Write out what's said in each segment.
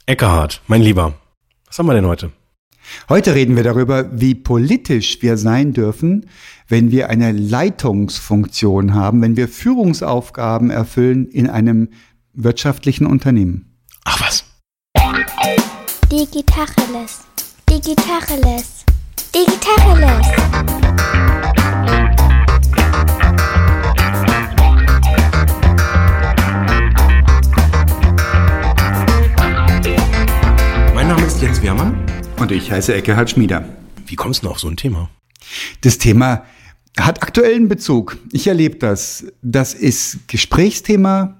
Eckehard, mein Lieber, was haben wir denn heute? Heute reden wir darüber, wie politisch wir sein dürfen, wenn wir eine Leitungsfunktion haben, wenn wir Führungsaufgaben erfüllen in einem wirtschaftlichen Unternehmen. Ach was? Digitacheles. Digitacheles. Digitacheles. Mein Name ist Jens Wehrmann. Und ich heiße Eckehard Schmieder. Wie kommst du auf so ein Thema? Das Thema hat aktuellen Bezug. Ich erlebe das. Das ist Gesprächsthema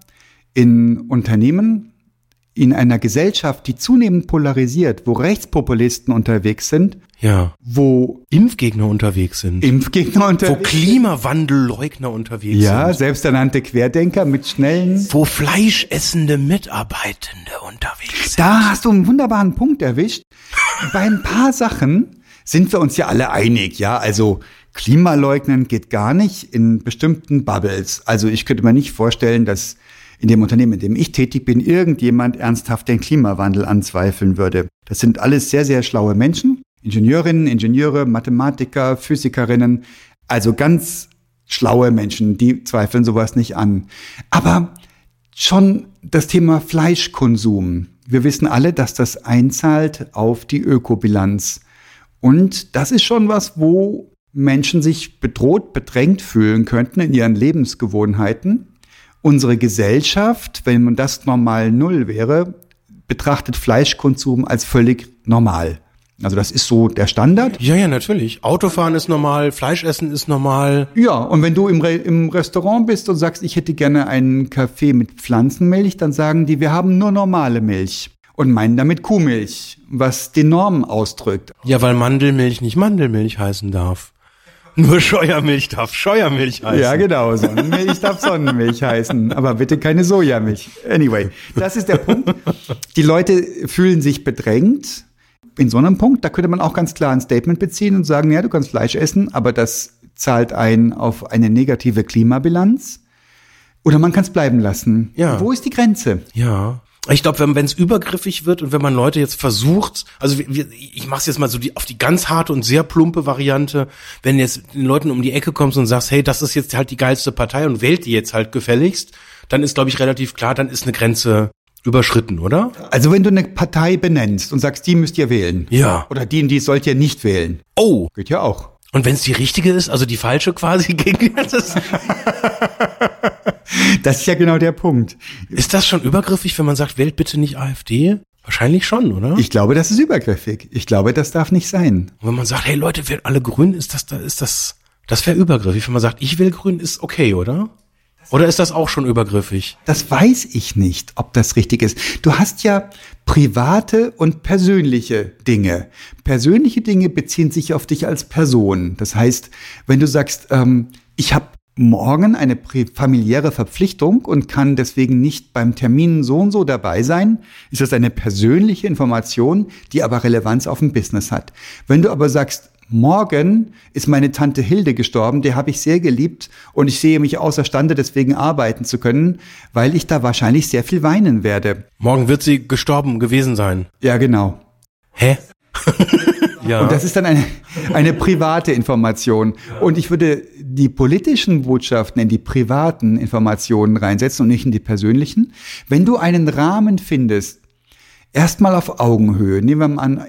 in Unternehmen, in einer Gesellschaft, die zunehmend polarisiert, wo Rechtspopulisten unterwegs sind. Ja. Wo Impfgegner unterwegs sind. Wo Klimawandelleugner unterwegs sind. Ja, selbsternannte Querdenker mit schnellen. Wo fleischessende Mitarbeitende unterwegs sind. Da hast du einen wunderbaren Punkt erwischt. Bei ein paar Sachen sind wir uns ja alle einig, ja. Also Klimaleugnen geht gar nicht in bestimmten Bubbles. Also ich könnte mir nicht vorstellen, dass in dem Unternehmen, in dem ich tätig bin, irgendjemand ernsthaft den Klimawandel anzweifeln würde. Das sind alles sehr, sehr schlaue Menschen. Ingenieurinnen, Ingenieure, Mathematiker, Physikerinnen. Also ganz schlaue Menschen, die zweifeln sowas nicht an. Aber schon das Thema Fleischkonsum. Wir wissen alle, dass das einzahlt auf die Ökobilanz. Und das ist schon was, wo Menschen sich bedroht, bedrängt fühlen könnten in ihren Lebensgewohnheiten. Unsere Gesellschaft, wenn man das normal null wäre, betrachtet Fleischkonsum als völlig normal. Also das ist so der Standard. Ja, natürlich. Autofahren ist normal, Fleischessen ist normal. Ja, und wenn du im Restaurant bist und sagst, ich hätte gerne einen Kaffee mit Pflanzenmilch, dann sagen die, wir haben nur normale Milch. Und meinen damit Kuhmilch, was die Norm ausdrückt. Ja, weil Mandelmilch nicht Mandelmilch heißen darf. Nur Scheuermilch darf Scheuermilch heißen. Ja, genau. Sonnenmilch darf Sonnenmilch heißen. Aber bitte keine Sojamilch. Anyway, das ist der Punkt. Die Leute fühlen sich bedrängt. In so einem Punkt, da könnte man auch ganz klar ein Statement beziehen und sagen, ja, du kannst Fleisch essen, aber das zahlt ein auf eine negative Klimabilanz. Oder man kann es bleiben lassen. Ja. Wo ist die Grenze? Ja. Ich glaube, wenn es übergriffig wird und wenn man Leute jetzt versucht, also ich mache es jetzt mal so auf die ganz harte und sehr plumpe Variante, wenn jetzt den Leuten um die Ecke kommst und sagst, hey, das ist jetzt halt die geilste Partei und wählt die jetzt halt gefälligst, dann ist, glaube ich, relativ klar, dann ist eine Grenze überschritten, oder? Also wenn du eine Partei benennst und sagst, die müsst ihr wählen. Ja. Oder die sollt ihr nicht wählen. Oh. Geht ja auch. Und wenn es die richtige ist, also die falsche quasi gegen das. Das ist ja genau der Punkt. Ist das schon übergriffig, wenn man sagt, wählt bitte nicht AfD? Wahrscheinlich schon, oder? Ich glaube, das ist übergriffig. Ich glaube, das darf nicht sein. Und wenn man sagt, hey Leute, wählt alle grün, das wäre übergriffig. Wenn man sagt, ich will grün, ist okay, oder? Oder ist das auch schon übergriffig? Das weiß ich nicht, ob das richtig ist. Du hast ja private und persönliche Dinge. Persönliche Dinge beziehen sich auf dich als Person. Das heißt, wenn du sagst, ich habe morgen eine familiäre Verpflichtung und kann deswegen nicht beim Termin so und so dabei sein, ist das eine persönliche Information, die aber Relevanz auf dem Business hat. Wenn du aber sagst, morgen ist meine Tante Hilde gestorben, die habe ich sehr geliebt und ich sehe mich außerstande, deswegen arbeiten zu können, weil ich da wahrscheinlich sehr viel weinen werde. Morgen wird sie gestorben gewesen sein. Ja, genau. Hä? Ja. Und das ist dann eine private Information. Und ich würde die politischen Botschaften in die privaten Informationen reinsetzen und nicht in die persönlichen. Wenn du einen Rahmen findest, erstmal auf Augenhöhe, nehmen wir mal an,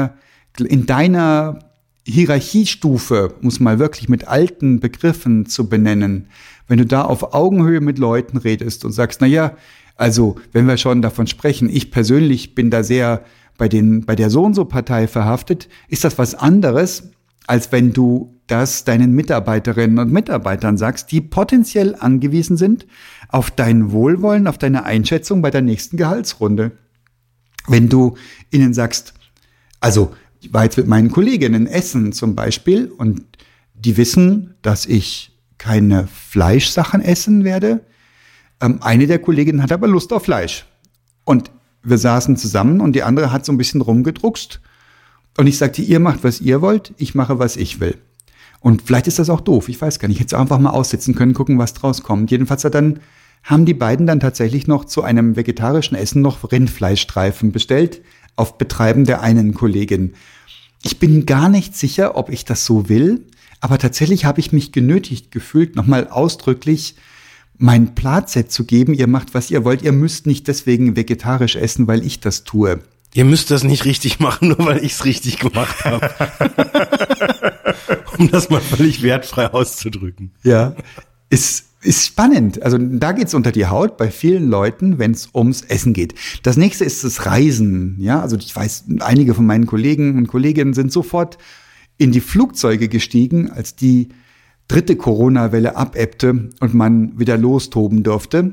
in deiner Hierarchiestufe, um es mal wirklich mit alten Begriffen zu benennen, wenn du da auf Augenhöhe mit Leuten redest und sagst, na ja, also wenn wir schon davon sprechen, ich persönlich bin da sehr bei der So-und-so-Partei verhaftet, ist das was anderes, als wenn du das deinen Mitarbeiterinnen und Mitarbeitern sagst, die potenziell angewiesen sind auf dein Wohlwollen, auf deine Einschätzung bei der nächsten Gehaltsrunde. Wenn du ihnen sagst, also ich war jetzt mit meinen Kolleginnen essen zum Beispiel und die wissen, dass ich keine Fleischsachen essen werde. Eine der Kolleginnen hat aber Lust auf Fleisch. Und wir saßen zusammen und die andere hat so ein bisschen rumgedruckst. Und ich sagte, ihr macht, was ihr wollt, ich mache, was ich will. Und vielleicht ist das auch doof, ich weiß gar nicht. Ich hätte es einfach mal aussitzen können, gucken, was draus kommt. Jedenfalls hat dann haben die beiden dann tatsächlich noch zu einem vegetarischen Essen noch Rindfleischstreifen bestellt, auf Betreiben der einen Kollegin. Ich bin gar nicht sicher, ob ich das so will, aber tatsächlich habe ich mich genötigt gefühlt, nochmal ausdrücklich mein Platset zu geben. Ihr macht, was ihr wollt. Ihr müsst nicht deswegen vegetarisch essen, weil ich das tue. Ihr müsst das nicht richtig machen, nur weil ich es richtig gemacht habe. Um das mal völlig wertfrei auszudrücken. Ja, ist spannend. Also da geht's unter die Haut bei vielen Leuten, wenn es ums Essen geht. Das nächste ist das Reisen. Ja, also ich weiß, einige von meinen Kollegen und Kolleginnen sind sofort in die Flugzeuge gestiegen, als die 3. Corona-Welle abebbte und man wieder lostoben durfte,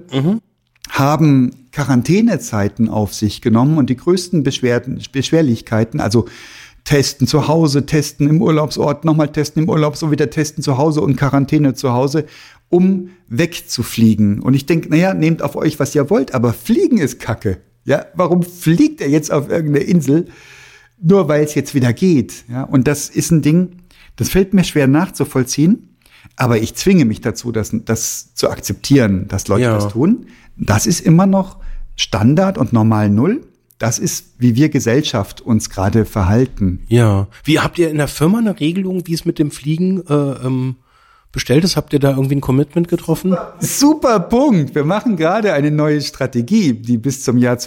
haben Quarantänezeiten auf sich genommen und die größten Beschwerlichkeiten, also testen zu Hause, testen im Urlaubsort, nochmal testen im Urlaub, so wieder testen zu Hause und Quarantäne zu Hause, um wegzufliegen. Und ich denke, naja, nehmt auf euch, was ihr wollt, aber Fliegen ist Kacke. Ja, warum fliegt er jetzt auf irgendeine Insel? Nur weil es jetzt wieder geht. Ja, und das ist ein Ding, das fällt mir schwer nachzuvollziehen. Aber ich zwinge mich dazu, das zu akzeptieren, dass Leute das tun. Das ist immer noch Standard und normal Null. Das ist, wie wir Gesellschaft uns gerade verhalten. Ja. Wie habt ihr in der Firma eine Regelung, wie es mit dem Fliegen bestellt ist? Habt ihr da irgendwie ein Commitment getroffen? Super Punkt. Wir machen gerade eine neue Strategie, die bis zum Jahr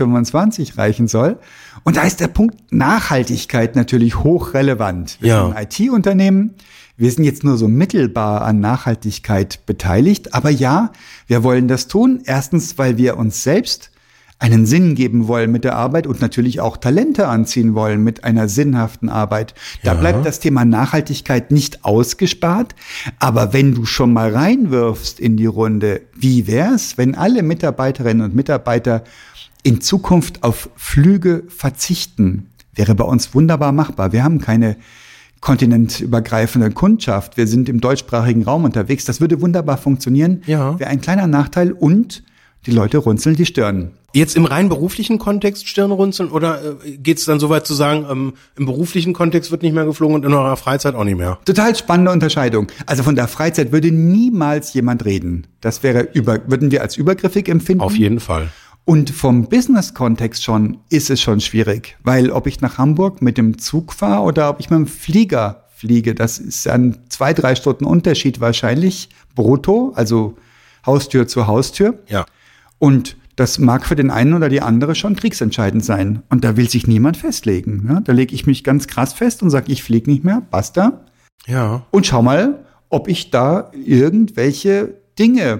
2025 reichen soll. Und da ist der Punkt Nachhaltigkeit natürlich hochrelevant. Wir sind ein IT-Unternehmen. Wir sind jetzt nur so mittelbar an Nachhaltigkeit beteiligt. Aber ja, wir wollen das tun. Erstens, weil wir uns selbst einen Sinn geben wollen mit der Arbeit und natürlich auch Talente anziehen wollen mit einer sinnhaften Arbeit. Da bleibt das Thema Nachhaltigkeit nicht ausgespart. Aber wenn du schon mal reinwirfst in die Runde, wie wär's, wenn alle Mitarbeiterinnen und Mitarbeiter in Zukunft auf Flüge verzichten? Wäre bei uns wunderbar machbar. Wir haben keine kontinentübergreifende Kundschaft. Wir sind im deutschsprachigen Raum unterwegs. Das würde wunderbar funktionieren. Ja. Wäre ein kleiner Nachteil und die Leute runzeln die Stirn. Jetzt im rein beruflichen Kontext Stirnrunzeln oder geht's dann so weit zu sagen, im beruflichen Kontext wird nicht mehr geflogen und in eurer Freizeit auch nicht mehr? Total spannende Unterscheidung. Also von der Freizeit würde niemals jemand reden. Das würden wir als übergriffig empfinden. Auf jeden Fall. Und vom Business-Kontext ist es schon schwierig, weil ob ich nach Hamburg mit dem Zug fahre oder ob ich mit dem Flieger fliege, das ist ein 2-3 Stunden Unterschied wahrscheinlich brutto, also Haustür zu Haustür. Ja. Und das mag für den einen oder die andere schon kriegsentscheidend sein. Und da will sich niemand festlegen. Ne? Da lege ich mich ganz krass fest und sage, ich fliege nicht mehr, basta. Ja. Und schau mal, ob ich da irgendwelche Dinge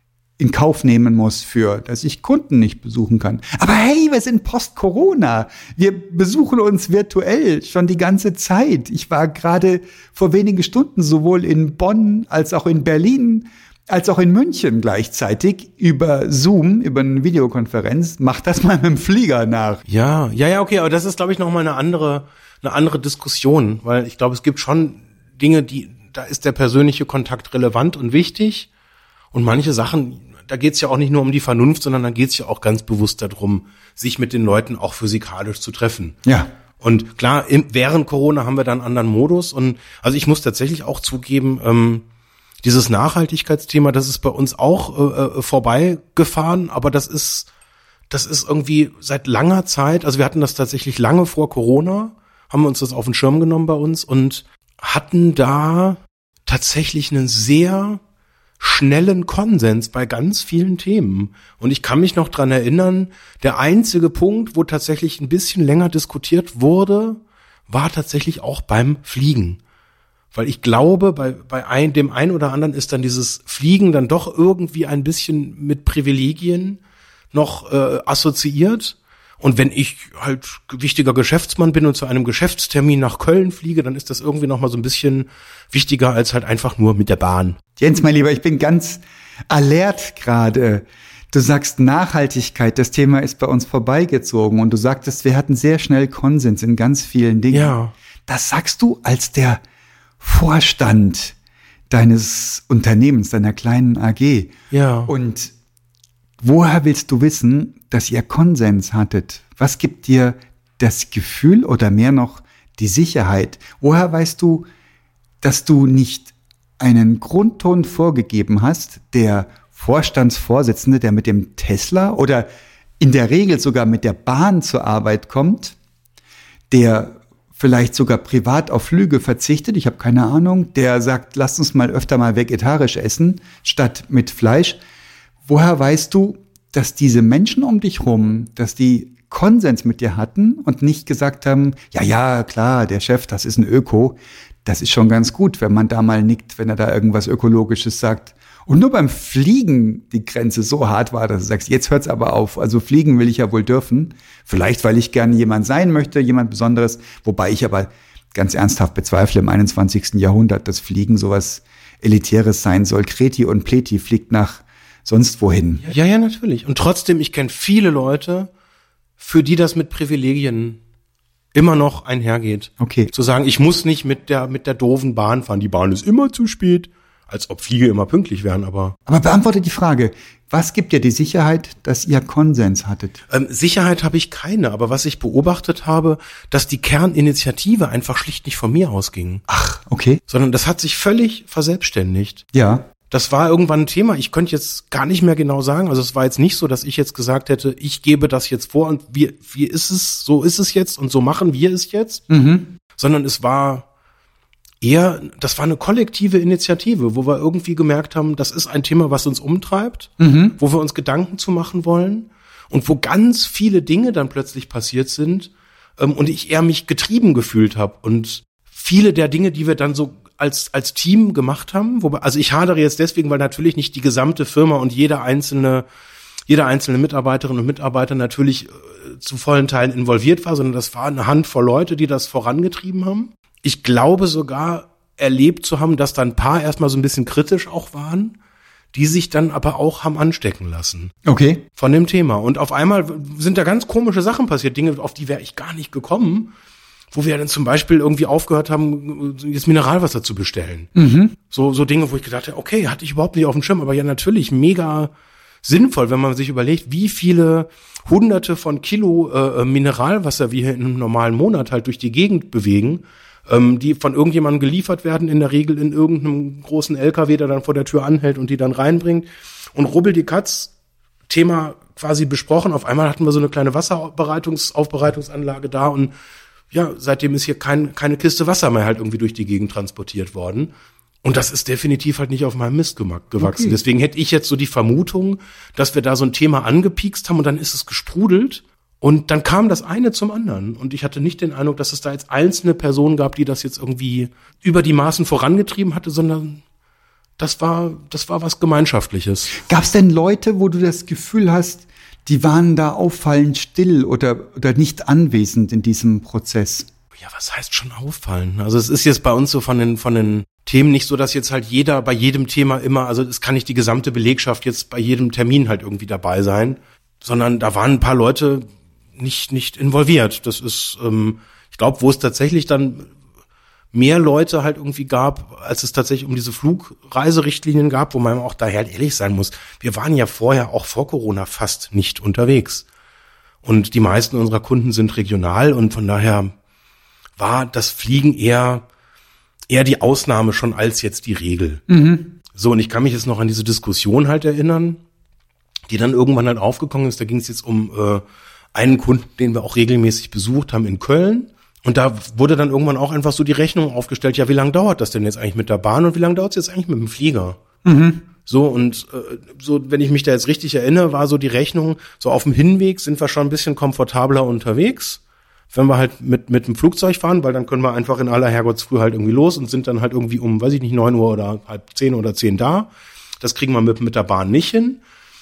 in Kauf nehmen muss dass ich Kunden nicht besuchen kann. Aber hey, wir sind Post-Corona. Wir besuchen uns virtuell schon die ganze Zeit. Ich war gerade vor wenigen Stunden sowohl in Bonn als auch in Berlin als auch in München gleichzeitig über Zoom, über eine Videokonferenz. Mach das mal mit dem Flieger nach. Ja, okay, aber das ist, glaube ich, nochmal eine andere Diskussion, weil ich glaube, es gibt schon Dinge, da ist der persönliche Kontakt relevant und wichtig und manche Sachen, da geht's ja auch nicht nur um die Vernunft, sondern da geht's ja auch ganz bewusst darum, sich mit den Leuten auch physikalisch zu treffen. Ja. Und klar, während Corona haben wir dann einen anderen Modus und also ich muss tatsächlich auch zugeben, dieses Nachhaltigkeitsthema, das ist bei uns auch vorbeigefahren, aber das ist irgendwie seit langer Zeit, also wir hatten das tatsächlich lange vor Corona, haben wir uns das auf den Schirm genommen bei uns und hatten da tatsächlich einen sehr schnellen Konsens bei ganz vielen Themen. Und ich kann mich noch dran erinnern, der einzige Punkt, wo tatsächlich ein bisschen länger diskutiert wurde, war tatsächlich auch beim Fliegen. Weil ich glaube, bei dem einen oder anderen ist dann dieses Fliegen dann doch irgendwie ein bisschen mit Privilegien noch assoziiert. Und wenn ich halt wichtiger Geschäftsmann bin und zu einem Geschäftstermin nach Köln fliege, dann ist das irgendwie noch mal so ein bisschen wichtiger als halt einfach nur mit der Bahn. Jens, mein Lieber, ich bin ganz alert gerade. Du sagst Nachhaltigkeit, das Thema ist bei uns vorbeigezogen und du sagtest, wir hatten sehr schnell Konsens in ganz vielen Dingen. Ja. Das sagst du als der Vorstand deines Unternehmens, deiner kleinen AG. Ja. Und woher willst du wissen, dass ihr Konsens hattet? Was gibt dir das Gefühl oder mehr noch die Sicherheit? Woher weißt du, dass du nicht einen Grundton vorgegeben hast, der Vorstandsvorsitzende, der mit dem Tesla oder in der Regel sogar mit der Bahn zur Arbeit kommt, der vielleicht sogar privat auf Flüge verzichtet, ich habe keine Ahnung, der sagt, lasst uns mal öfter mal vegetarisch essen, statt mit Fleisch. Woher weißt du, dass diese Menschen um dich rum, dass die Konsens mit dir hatten und nicht gesagt haben, ja, klar, der Chef, das ist ein Öko. Das ist schon ganz gut, wenn man da mal nickt, wenn er da irgendwas Ökologisches sagt. Und nur beim Fliegen die Grenze so hart war, dass du sagst, jetzt hört's aber auf. Also fliegen will ich ja wohl dürfen. Vielleicht, weil ich gerne jemand sein möchte, jemand Besonderes. Wobei ich aber ganz ernsthaft bezweifle im 21. Jahrhundert, dass Fliegen sowas Elitäres sein soll. Kreti und Pleti fliegt nach sonst wohin. Ja, natürlich. Und trotzdem, ich kenne viele Leute, für die das mit Privilegien immer noch einhergeht. Okay. Zu sagen, ich muss nicht mit der doofen Bahn fahren. Die Bahn ist immer zu spät. Als ob Fliege immer pünktlich wären, aber... Aber beantworte die Frage, was gibt dir die Sicherheit, dass ihr Konsens hattet? Sicherheit habe ich keine, aber was ich beobachtet habe, dass die Kerninitiative einfach schlicht nicht von mir ausging. Ach, okay. Sondern das hat sich völlig verselbstständigt. Ja. Das war irgendwann ein Thema, ich könnte jetzt gar nicht mehr genau sagen, also es war jetzt nicht so, dass ich jetzt gesagt hätte, ich gebe das jetzt vor und wie ist es, so ist es jetzt und so machen wir es jetzt, sondern es war eher, das war eine kollektive Initiative, wo wir irgendwie gemerkt haben, das ist ein Thema, was uns umtreibt, wo wir uns Gedanken zu machen wollen und wo ganz viele Dinge dann plötzlich passiert sind und ich eher mich getrieben gefühlt habe und viele der Dinge, die wir dann so als Team gemacht haben, wobei, also ich hadere jetzt deswegen, weil natürlich nicht die gesamte Firma und jeder einzelne Mitarbeiterin und Mitarbeiter natürlich zu vollen Teilen involviert war, sondern das war eine Handvoll Leute, die das vorangetrieben haben. Ich glaube sogar erlebt zu haben, dass da ein paar erstmal so ein bisschen kritisch auch waren, die sich dann aber auch haben anstecken lassen. Okay. Von dem Thema. Und auf einmal sind da ganz komische Sachen passiert, Dinge, auf die wäre ich gar nicht gekommen, wo wir dann zum Beispiel irgendwie aufgehört haben, jetzt Mineralwasser zu bestellen. So Dinge, wo ich gedacht habe, okay, hatte ich überhaupt nicht auf dem Schirm, aber ja natürlich mega sinnvoll, wenn man sich überlegt, wie viele Hunderte von Kilo Mineralwasser wir hier in einem normalen Monat halt durch die Gegend bewegen, die von irgendjemandem geliefert werden, in der Regel in irgendeinem großen LKW, der dann vor der Tür anhält und die dann reinbringt. Und Rubbel die Katz, Thema quasi besprochen. Auf einmal hatten wir so eine kleine Wasseraufbereitungsanlage da und ja, seitdem ist hier keine Kiste Wasser mehr halt irgendwie durch die Gegend transportiert worden. Und das ist definitiv halt nicht auf meinem Mist gewachsen. Okay. Deswegen hätte ich jetzt so die Vermutung, dass wir da so ein Thema angepiekst haben und dann ist es gesprudelt. Und dann kam das eine zum anderen. Und ich hatte nicht den Eindruck, dass es da jetzt einzelne Personen gab, die das jetzt irgendwie über die Maßen vorangetrieben hatte, sondern das war was Gemeinschaftliches. Gab es denn Leute, wo du das Gefühl hast, die waren da auffallend still oder nicht anwesend in diesem Prozess? Ja, was heißt schon auffallen? Also es ist jetzt bei uns so von den Themen nicht so, dass jetzt halt jeder bei jedem Thema immer, also es kann nicht die gesamte Belegschaft jetzt bei jedem Termin halt irgendwie dabei sein, sondern da waren ein paar Leute nicht involviert. Das ist, ich glaube, wo es tatsächlich dann mehr Leute halt irgendwie gab, als es tatsächlich um diese Flugreiserichtlinien gab, wo man auch daher ehrlich sein muss, wir waren ja vorher auch vor Corona fast nicht unterwegs. Und die meisten unserer Kunden sind regional und von daher war das Fliegen eher die Ausnahme schon als jetzt die Regel. So, und ich kann mich jetzt noch an diese Diskussion halt erinnern, die dann irgendwann halt aufgekommen ist. Da ging es jetzt um einen Kunden, den wir auch regelmäßig besucht haben in Köln. Und da wurde dann irgendwann auch einfach so die Rechnung aufgestellt, ja, wie lange dauert das denn jetzt eigentlich mit der Bahn und wie lange dauert es jetzt eigentlich mit dem Flieger? So, und so, wenn ich mich da jetzt richtig erinnere, war so die Rechnung, so auf dem Hinweg sind wir schon ein bisschen komfortabler unterwegs, wenn wir halt mit dem Flugzeug fahren, weil dann können wir einfach in aller Herrgottsfrüh halt irgendwie los und sind dann halt irgendwie um, 9 Uhr oder halb 10 oder 10 da. Das kriegen wir mit der Bahn nicht hin.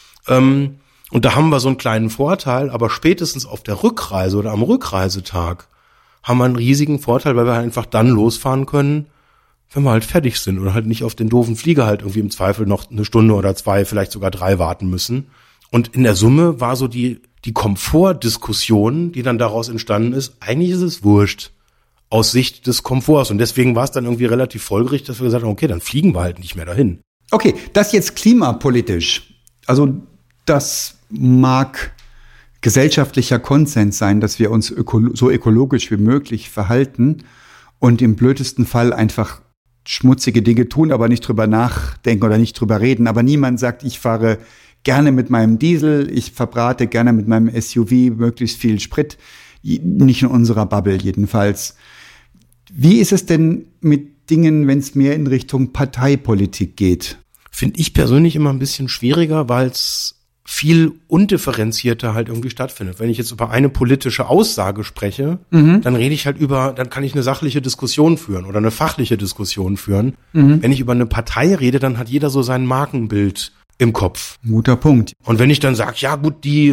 Und da haben wir so einen kleinen Vorteil, aber spätestens auf der Rückreise oder am Rückreisetag haben wir einen riesigen Vorteil, weil wir halt einfach dann losfahren können, wenn wir halt fertig sind oder halt nicht auf den doofen Flieger halt irgendwie im Zweifel noch eine Stunde oder 2, vielleicht sogar 3 warten müssen. Und in der Summe war so die Komfortdiskussion, die dann daraus entstanden ist, eigentlich ist es wurscht aus Sicht des Komforts. Und deswegen war es dann irgendwie relativ folgerichtig, dass wir gesagt haben, okay, dann fliegen wir halt nicht mehr dahin. Okay, das jetzt klimapolitisch. Also das mag gesellschaftlicher Konsens sein, dass wir uns so ökologisch wie möglich verhalten und im blödesten Fall einfach schmutzige Dinge tun, aber nicht drüber nachdenken oder nicht drüber reden. Aber niemand sagt, ich fahre gerne mit meinem Diesel, ich verbrate gerne mit meinem SUV möglichst viel Sprit. Nicht in unserer Bubble jedenfalls. Wie ist es denn mit Dingen, wenn es mehr in Richtung Parteipolitik geht? Finde ich persönlich immer ein bisschen schwieriger, weil es viel undifferenzierter halt irgendwie stattfindet. Wenn ich jetzt über eine politische Aussage spreche, dann rede ich halt dann kann ich eine sachliche Diskussion führen oder eine fachliche Diskussion führen. Wenn ich über eine Partei rede, dann hat jeder so sein Markenbild im Kopf. Guter Punkt. Und wenn ich dann sage, ja gut, die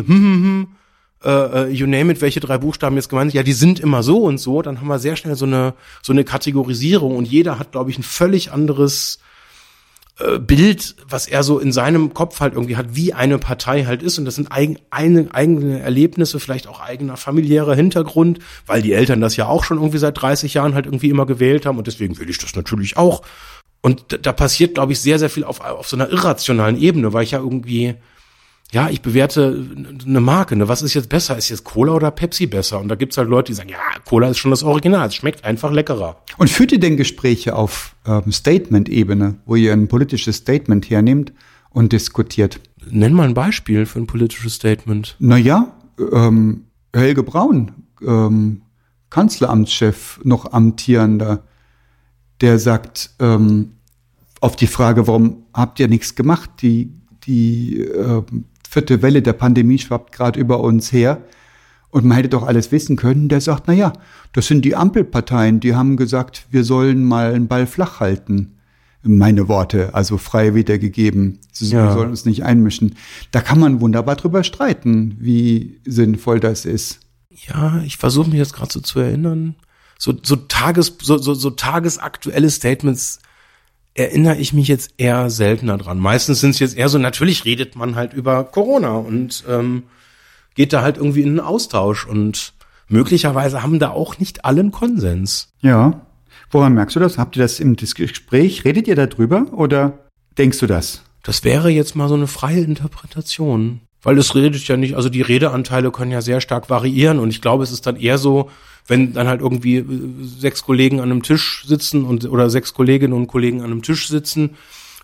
you name it, welche 3 Buchstaben jetzt gemeint sind, ja, die sind immer so und so, dann haben wir sehr schnell so eine Kategorisierung und jeder hat, glaube ich, ein völlig anderes Bild, was er so in seinem Kopf halt irgendwie hat, wie eine Partei halt ist. Und das sind eigene Erlebnisse, vielleicht auch eigener familiärer Hintergrund, weil die Eltern das ja auch schon irgendwie seit 30 Jahren halt irgendwie immer gewählt haben und deswegen will ich das natürlich auch. Und da passiert, glaube ich, sehr, sehr viel auf so einer irrationalen Ebene, weil ich ja irgendwie, ja, ich bewerte eine Marke, ne? Was ist jetzt besser? Ist jetzt Cola oder Pepsi besser? Und da gibt's halt Leute, die sagen, ja, Cola ist schon das Original, es schmeckt einfach leckerer. Und führt ihr denn Gespräche auf Statement-Ebene, wo ihr ein politisches Statement hernehmt und diskutiert? Nenn mal ein Beispiel für ein politisches Statement. Naja, Helge Braun, Kanzleramtschef, noch amtierender, der sagt auf die Frage, warum habt ihr nichts gemacht? Die 4. Welle der Pandemie schwappt gerade über uns her und man hätte doch alles wissen können. Der sagt, naja, das sind die Ampelparteien, die haben gesagt, wir sollen mal einen Ball flach halten. Meine Worte, also frei wiedergegeben. Wir sollen uns nicht einmischen. Da kann man wunderbar drüber streiten, wie sinnvoll das ist. Ja, ich versuche mich jetzt gerade so zu erinnern. So tagesaktuelle Statements erinnere ich mich jetzt eher seltener dran. Meistens sind es jetzt eher so, natürlich redet man halt über Corona und geht da halt irgendwie in einen Austausch und möglicherweise haben da auch nicht alle einen Konsens. Ja, woran merkst du das? Habt ihr das im Gespräch? Redet ihr darüber oder denkst du das? Das wäre jetzt mal so eine freie Interpretation. Weil es redet ja nicht, also die Redeanteile können ja sehr stark variieren und ich glaube, es ist dann eher so, wenn dann halt irgendwie 6 Kollegen an einem Tisch sitzen oder 6 Kolleginnen und Kollegen an einem Tisch sitzen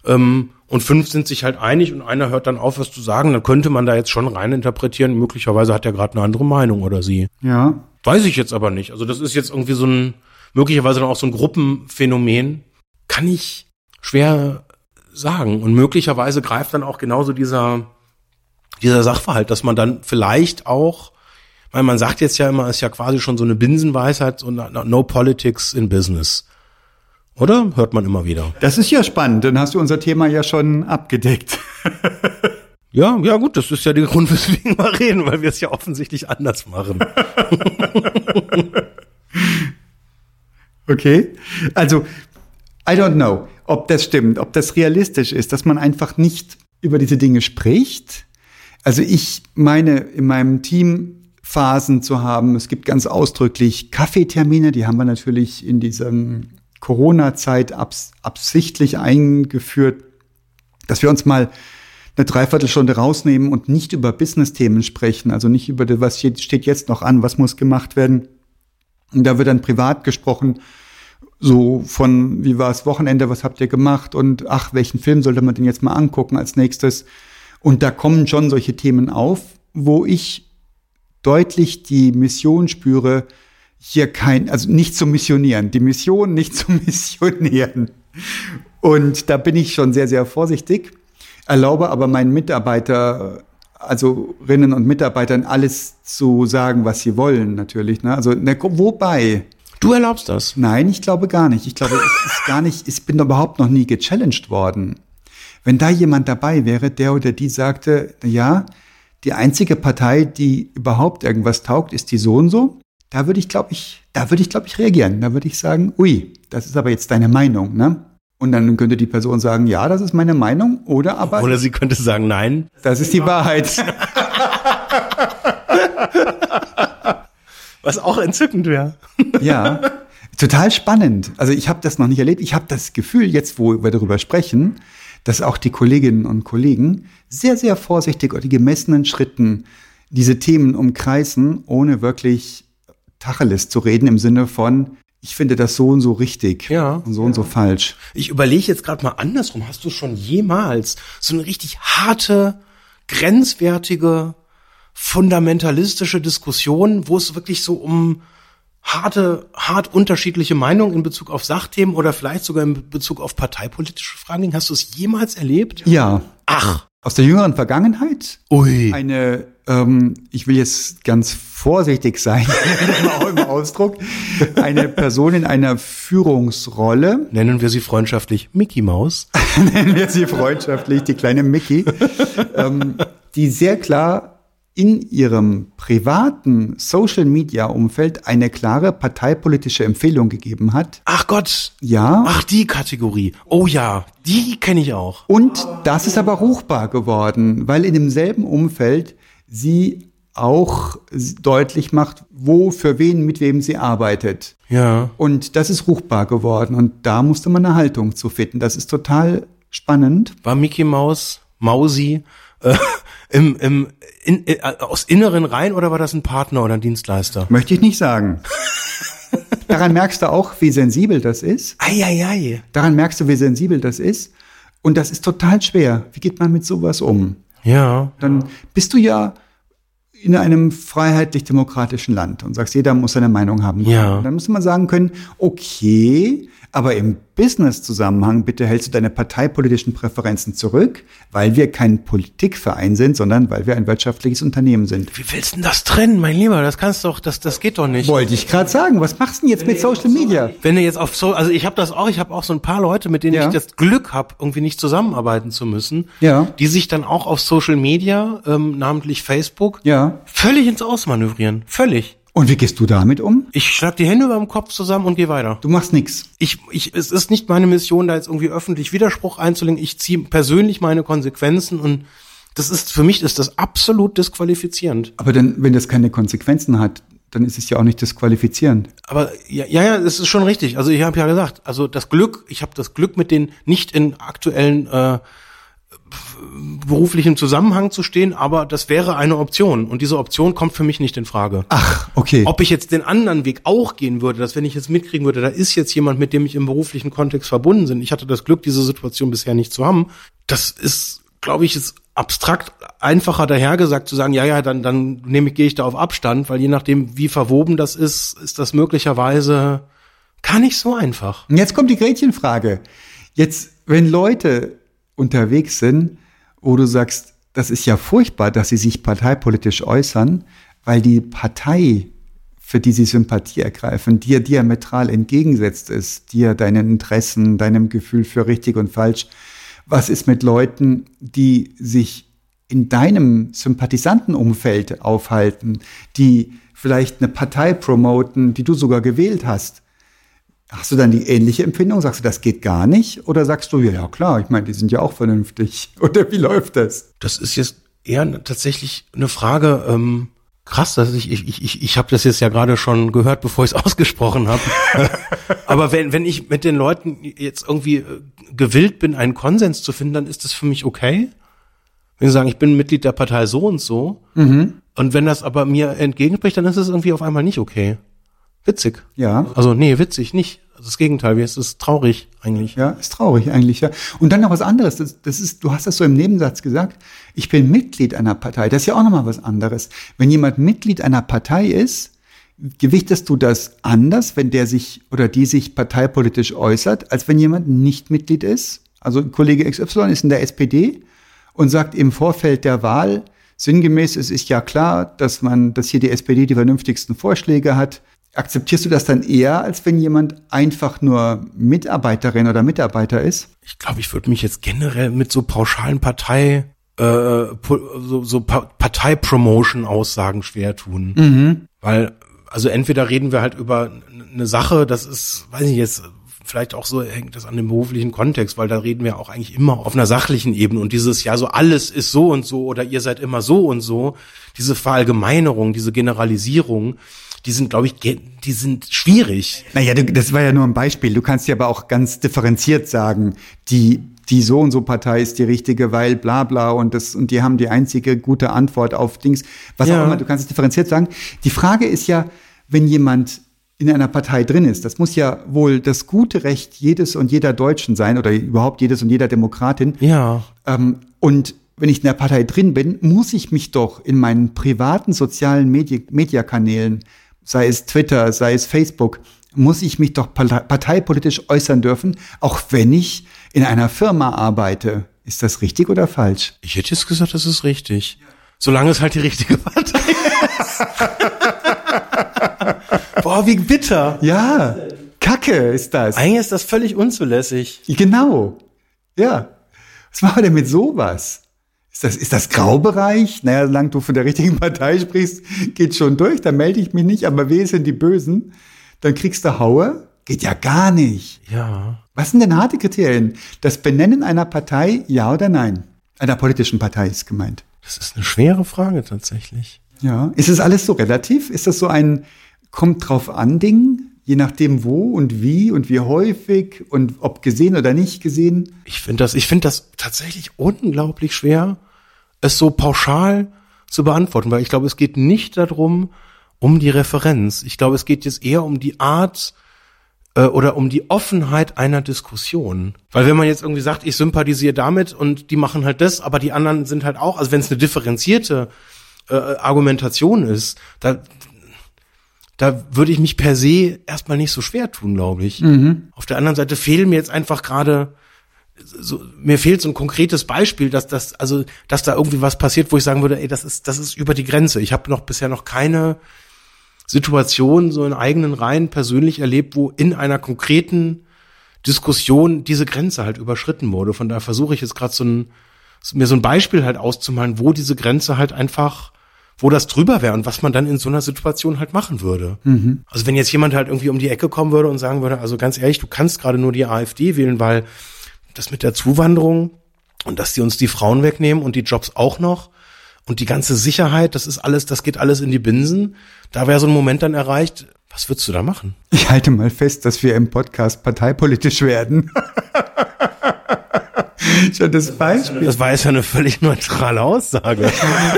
und 5 sind sich halt einig und einer hört dann auf, was zu sagen, dann könnte man da jetzt schon rein interpretieren, möglicherweise hat er gerade eine andere Meinung oder sie. Ja. Weiß ich jetzt aber nicht. Also das ist jetzt irgendwie so möglicherweise dann auch so ein Gruppenphänomen, kann ich schwer sagen und möglicherweise greift dann auch genauso dieser Sachverhalt, dass man dann vielleicht auch, weil man sagt jetzt ja immer, ist ja quasi schon so eine Binsenweisheit, so no politics in business. Oder? Hört man immer wieder. Das ist ja spannend, dann hast du unser Thema ja schon abgedeckt. Ja, gut, das ist ja der Grund, weswegen wir reden, weil wir es ja offensichtlich anders machen. Okay, also I don't know, ob das stimmt, ob das realistisch ist, dass man einfach nicht über diese Dinge spricht. Also ich meine, in meinem Team Phasen zu haben. Es gibt ganz ausdrücklich Kaffeetermine, die haben wir natürlich in dieser Corona-Zeit absichtlich eingeführt, dass wir uns mal eine Dreiviertelstunde rausnehmen und nicht über Business-Themen sprechen, also nicht über das, was steht jetzt noch an, was muss gemacht werden. Und da wird dann privat gesprochen, so von, wie war es Wochenende, was habt ihr gemacht und ach, welchen Film sollte man denn jetzt mal angucken als nächstes? Und da kommen schon solche Themen auf, wo ich deutlich die Mission spüre, hier also nicht zu missionieren, die Mission nicht zu missionieren. Und da bin ich schon sehr, sehr vorsichtig, erlaube aber meinen Mitarbeiter, also Rinnen und Mitarbeitern alles zu sagen, was sie wollen natürlich. Ne? Also wobei... Du erlaubst das? Nein, ich glaube gar nicht. Ich glaube, es ist gar nicht, ich bin überhaupt noch nie gechallenged worden. Wenn da jemand dabei wäre, der oder die sagte, ja, die einzige Partei, die überhaupt irgendwas taugt, ist die so und so, da würde ich, glaube ich, reagieren. Da würde ich sagen, ui, das ist aber jetzt deine Meinung, ne? Und dann könnte die Person sagen, ja, das ist meine Meinung, oder sie könnte sagen, nein. Das ist die Wahrheit. Was auch entzückend wäre. Ja, total spannend. Also ich habe das noch nicht erlebt. Ich habe das Gefühl, jetzt wo wir darüber sprechen, dass auch die Kolleginnen und Kollegen sehr, sehr vorsichtig und in gemessenen Schritten diese Themen umkreisen, ohne wirklich Tacheles zu reden, im Sinne von, ich finde das so und so richtig und so und so falsch. Ich überlege jetzt gerade mal andersrum. Hast du schon jemals so eine richtig harte, grenzwertige, fundamentalistische Diskussion, wo es wirklich so um hart unterschiedliche Meinungen in Bezug auf Sachthemen oder vielleicht sogar in Bezug auf parteipolitische Fragen ging? Hast du es jemals erlebt? Ja. Ach. Aus der jüngeren Vergangenheit? Ui. Eine, ich will jetzt ganz vorsichtig sein im Ausdruck, eine Person in einer Führungsrolle. Nennen wir sie freundschaftlich Mickey Maus. Nennen wir sie freundschaftlich, die kleine Mickey, die sehr klar in ihrem privaten Social-Media-Umfeld eine klare parteipolitische Empfehlung gegeben hat. Ach Gott. Ja. Ach, die Kategorie. Oh ja, die kenne ich auch. Und das ist aber ruchbar geworden, weil in demselben Umfeld sie auch deutlich macht, wo, für wen, mit wem sie arbeitet. Ja. Und das ist ruchbar geworden. Und da musste man eine Haltung zu finden. Das ist total spannend. War Mickey Maus, Mausi, aus inneren Reihen oder war das ein Partner oder ein Dienstleister? Möchte ich nicht sagen. Daran merkst du auch, wie sensibel das ist. Eieiei. Daran merkst du, wie sensibel das ist. Und das ist total schwer. Wie geht man mit sowas um? Ja. Dann bist du ja in einem freiheitlich-demokratischen Land und sagst, jeder muss seine Meinung haben. Ja. Dann muss man sagen können, okay, aber im Business-Zusammenhang bitte hältst du deine parteipolitischen Präferenzen zurück, weil wir kein Politikverein sind, sondern weil wir ein wirtschaftliches Unternehmen sind. Wie willst du denn das trennen, mein Lieber? Das kannst doch, das geht doch nicht. Wollte ich gerade sagen. Was machst du denn jetzt mit Social Media? Wenn du jetzt also ich habe auch so ein paar Leute, mit denen ich das Glück habe, irgendwie nicht zusammenarbeiten zu müssen, die sich dann auch auf Social Media, namentlich Facebook, völlig ins Ausmanövrieren. Völlig. Und wie gehst du damit um? Ich schlag die Hände über dem Kopf zusammen und gehe weiter. Du machst nix. Es ist nicht meine Mission, da jetzt irgendwie öffentlich Widerspruch einzulegen. Ich ziehe persönlich meine Konsequenzen und für mich ist das absolut disqualifizierend. Aber dann, wenn das keine Konsequenzen hat, dann ist es ja auch nicht disqualifizierend. Aber ja, es ist schon richtig. Also ich habe ja gesagt, also ich habe das Glück, mit denen nicht in aktuellen beruflichem Zusammenhang zu stehen, aber das wäre eine Option und diese Option kommt für mich nicht in Frage. Ach, okay. Ob ich jetzt den anderen Weg auch gehen würde, dass wenn ich jetzt mitkriegen würde, da ist jetzt jemand, mit dem ich im beruflichen Kontext verbunden bin. Ich hatte das Glück, diese Situation bisher nicht zu haben. Das ist, glaube ich, ist abstrakt einfacher dahergesagt zu sagen, dann gehe ich da auf Abstand, weil je nachdem, wie verwoben das ist das möglicherweise gar nicht so einfach. Und jetzt kommt die Gretchenfrage. Jetzt, wenn Leute unterwegs sind, wo du sagst, das ist ja furchtbar, dass sie sich parteipolitisch äußern, weil die Partei, für die sie Sympathie ergreifen, dir diametral entgegengesetzt ist, dir deinen Interessen, deinem Gefühl für richtig und falsch. Was ist mit Leuten, die sich in deinem Sympathisantenumfeld aufhalten, die vielleicht eine Partei promoten, die du sogar gewählt hast? Hast du dann die ähnliche Empfindung? Sagst du, das geht gar nicht? Oder sagst du, ja klar, ich meine, die sind ja auch vernünftig. Oder wie läuft das? Das ist jetzt eher tatsächlich eine Frage, krass, dass ich habe das jetzt ja gerade schon gehört, bevor ich es ausgesprochen habe. Aber wenn ich mit den Leuten jetzt irgendwie gewillt bin, einen Konsens zu finden, dann ist das für mich okay. Wenn sie sagen, ich bin Mitglied der Partei so und so. Und wenn das aber mir entgegenspricht, dann ist es irgendwie auf einmal nicht okay. Witzig. Ja. Also nee, witzig nicht. Das Gegenteil, es ist traurig eigentlich. Ja, ist traurig eigentlich, ja. Und dann noch was anderes, das ist, du hast das so im Nebensatz gesagt, ich bin Mitglied einer Partei, das ist ja auch nochmal was anderes. Wenn jemand Mitglied einer Partei ist, gewichtest du das anders, wenn der sich oder die sich parteipolitisch äußert, als wenn jemand nicht Mitglied ist? Also Kollege XY ist in der SPD und sagt im Vorfeld der Wahl, sinngemäß, es ist ja klar, dass hier die SPD die vernünftigsten Vorschläge hat. Akzeptierst du das dann eher, als wenn jemand einfach nur Mitarbeiterin oder Mitarbeiter ist? Ich glaube, ich würde mich jetzt generell mit so pauschalen Partei-Promotion-Aussagen schwer tun. Weil, also entweder reden wir halt über eine Sache, das ist, weiß ich jetzt, vielleicht auch so hängt das an dem beruflichen Kontext, weil da reden wir auch eigentlich immer auf einer sachlichen Ebene und dieses, ja, so alles ist so und so oder ihr seid immer so und so, diese Verallgemeinerung, diese Generalisierung, die sind, glaube ich, die sind schwierig. Naja, das war ja nur ein Beispiel. Du kannst ja aber auch ganz differenziert sagen, die so und so Partei ist die richtige, weil bla bla und die haben die einzige gute Antwort auf Dings. Was auch immer, du kannst es differenziert sagen. Die Frage ist ja, wenn jemand in einer Partei drin ist. Das muss ja wohl das gute Recht jedes und jeder Deutschen sein oder überhaupt jedes und jeder Demokratin. Ja. Und wenn ich in der Partei drin bin, muss ich mich doch in meinen privaten sozialen Mediakanälen, sei es Twitter, sei es Facebook, muss ich mich doch parteipolitisch äußern dürfen, auch wenn ich in einer Firma arbeite. Ist das richtig oder falsch? Ich hätte jetzt gesagt, das ist richtig. Solange es halt die richtige Partei ist. Boah, wie bitter. Ja, Kacke ist das. Eigentlich ist das völlig unzulässig. Genau. Ja. Was machen wir denn mit sowas? Ist das Graubereich? Naja, solange du von der richtigen Partei sprichst, geht schon durch. Dann melde ich mich nicht, aber wehe sind die Bösen. Dann kriegst du Haue. Geht ja gar nicht. Ja. Was sind denn harte Kriterien? Das Benennen einer Partei, ja oder nein? Einer politischen Partei ist gemeint. Das ist eine schwere Frage tatsächlich. Ja. Ist es alles so relativ? Ist das so ein kommt drauf an Ding? Je nachdem wo und wie häufig und ob gesehen oder nicht gesehen? Ich finde das tatsächlich unglaublich schwer, es so pauschal zu beantworten, weil ich glaube, es geht nicht darum, um die Referenz. Ich glaube, es geht jetzt eher um die Art oder um die Offenheit einer Diskussion. Weil wenn man jetzt irgendwie sagt, ich sympathisiere damit und die machen halt das, aber die anderen sind halt auch, also wenn es eine differenzierte Argumentation ist, da würde ich mich per se erstmal nicht so schwer tun, glaube ich. Mhm. Auf der anderen Seite fehlen mir jetzt einfach gerade mir fehlt so ein konkretes Beispiel, dass da irgendwie was passiert, wo ich sagen würde, ey, das ist über die Grenze. Ich habe bisher noch keine Situation so in eigenen Reihen persönlich erlebt, wo in einer konkreten Diskussion diese Grenze halt überschritten wurde. Von daher versuche ich jetzt gerade mir so ein Beispiel halt auszumalen, wo diese Grenze halt einfach, wo das drüber wäre und was man dann in so einer Situation halt machen würde. Mhm. Also wenn jetzt jemand halt irgendwie um die Ecke kommen würde und sagen würde, also ganz ehrlich, du kannst gerade nur die AfD wählen, weil das mit der Zuwanderung und dass die uns die Frauen wegnehmen und die Jobs auch noch und die ganze Sicherheit, das geht alles in die Binsen. Da wäre so ein Moment dann erreicht. Was würdest du da machen? Ich halte mal fest, dass wir im Podcast parteipolitisch werden. Schon das Beispiel. Das war jetzt ja eine völlig neutrale Aussage.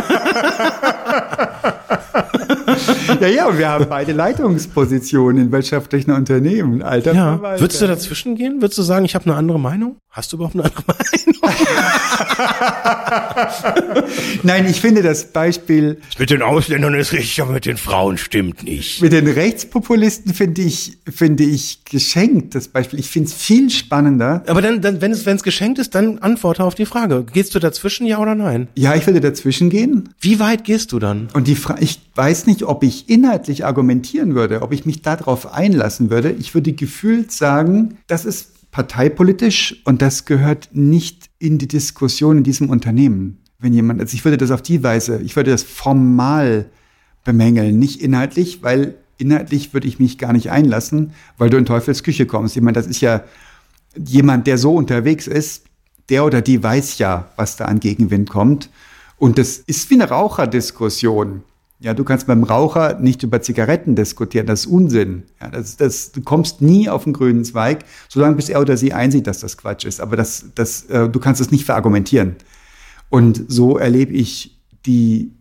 Ja, und wir haben beide Leitungspositionen in wirtschaftlichen Unternehmen. Alter Verwalter. Würdest du dazwischen gehen? Würdest du sagen, ich habe eine andere Meinung? Hast du überhaupt eine andere Meinung? Nein, ich finde das Beispiel... Mit den Ausländern ist richtig, aber mit den Frauen stimmt nicht. Mit den Rechtspopulisten finde ich geschenkt, das Beispiel. Ich finde es viel spannender. Aber dann wenn es geschenkt ist, dann antworte auf die Frage. Gehst du dazwischen, ja oder nein? Ja, ich würde dazwischen gehen. Wie weit gehst du dann? Und ich weiß nicht, ob ich inhaltlich argumentieren würde, ob ich mich darauf einlassen würde. Ich würde gefühlt sagen, das ist parteipolitisch und das gehört nicht in die Diskussion in diesem Unternehmen. Also ich würde das auf die Weise, ich würde das formal bemängeln, nicht inhaltlich, weil inhaltlich würde ich mich gar nicht einlassen, weil du in Teufels Küche kommst. Ich meine, das ist ja jemand, der so unterwegs ist, der oder die weiß ja, was da an Gegenwind kommt. Und das ist wie eine Raucherdiskussion. Ja, du kannst beim Raucher nicht über Zigaretten diskutieren, das ist Unsinn. Ja, du kommst nie auf den grünen Zweig, solange bis er oder sie einsieht, dass das Quatsch ist. Aber du kannst es nicht verargumentieren. Und so erlebe ich die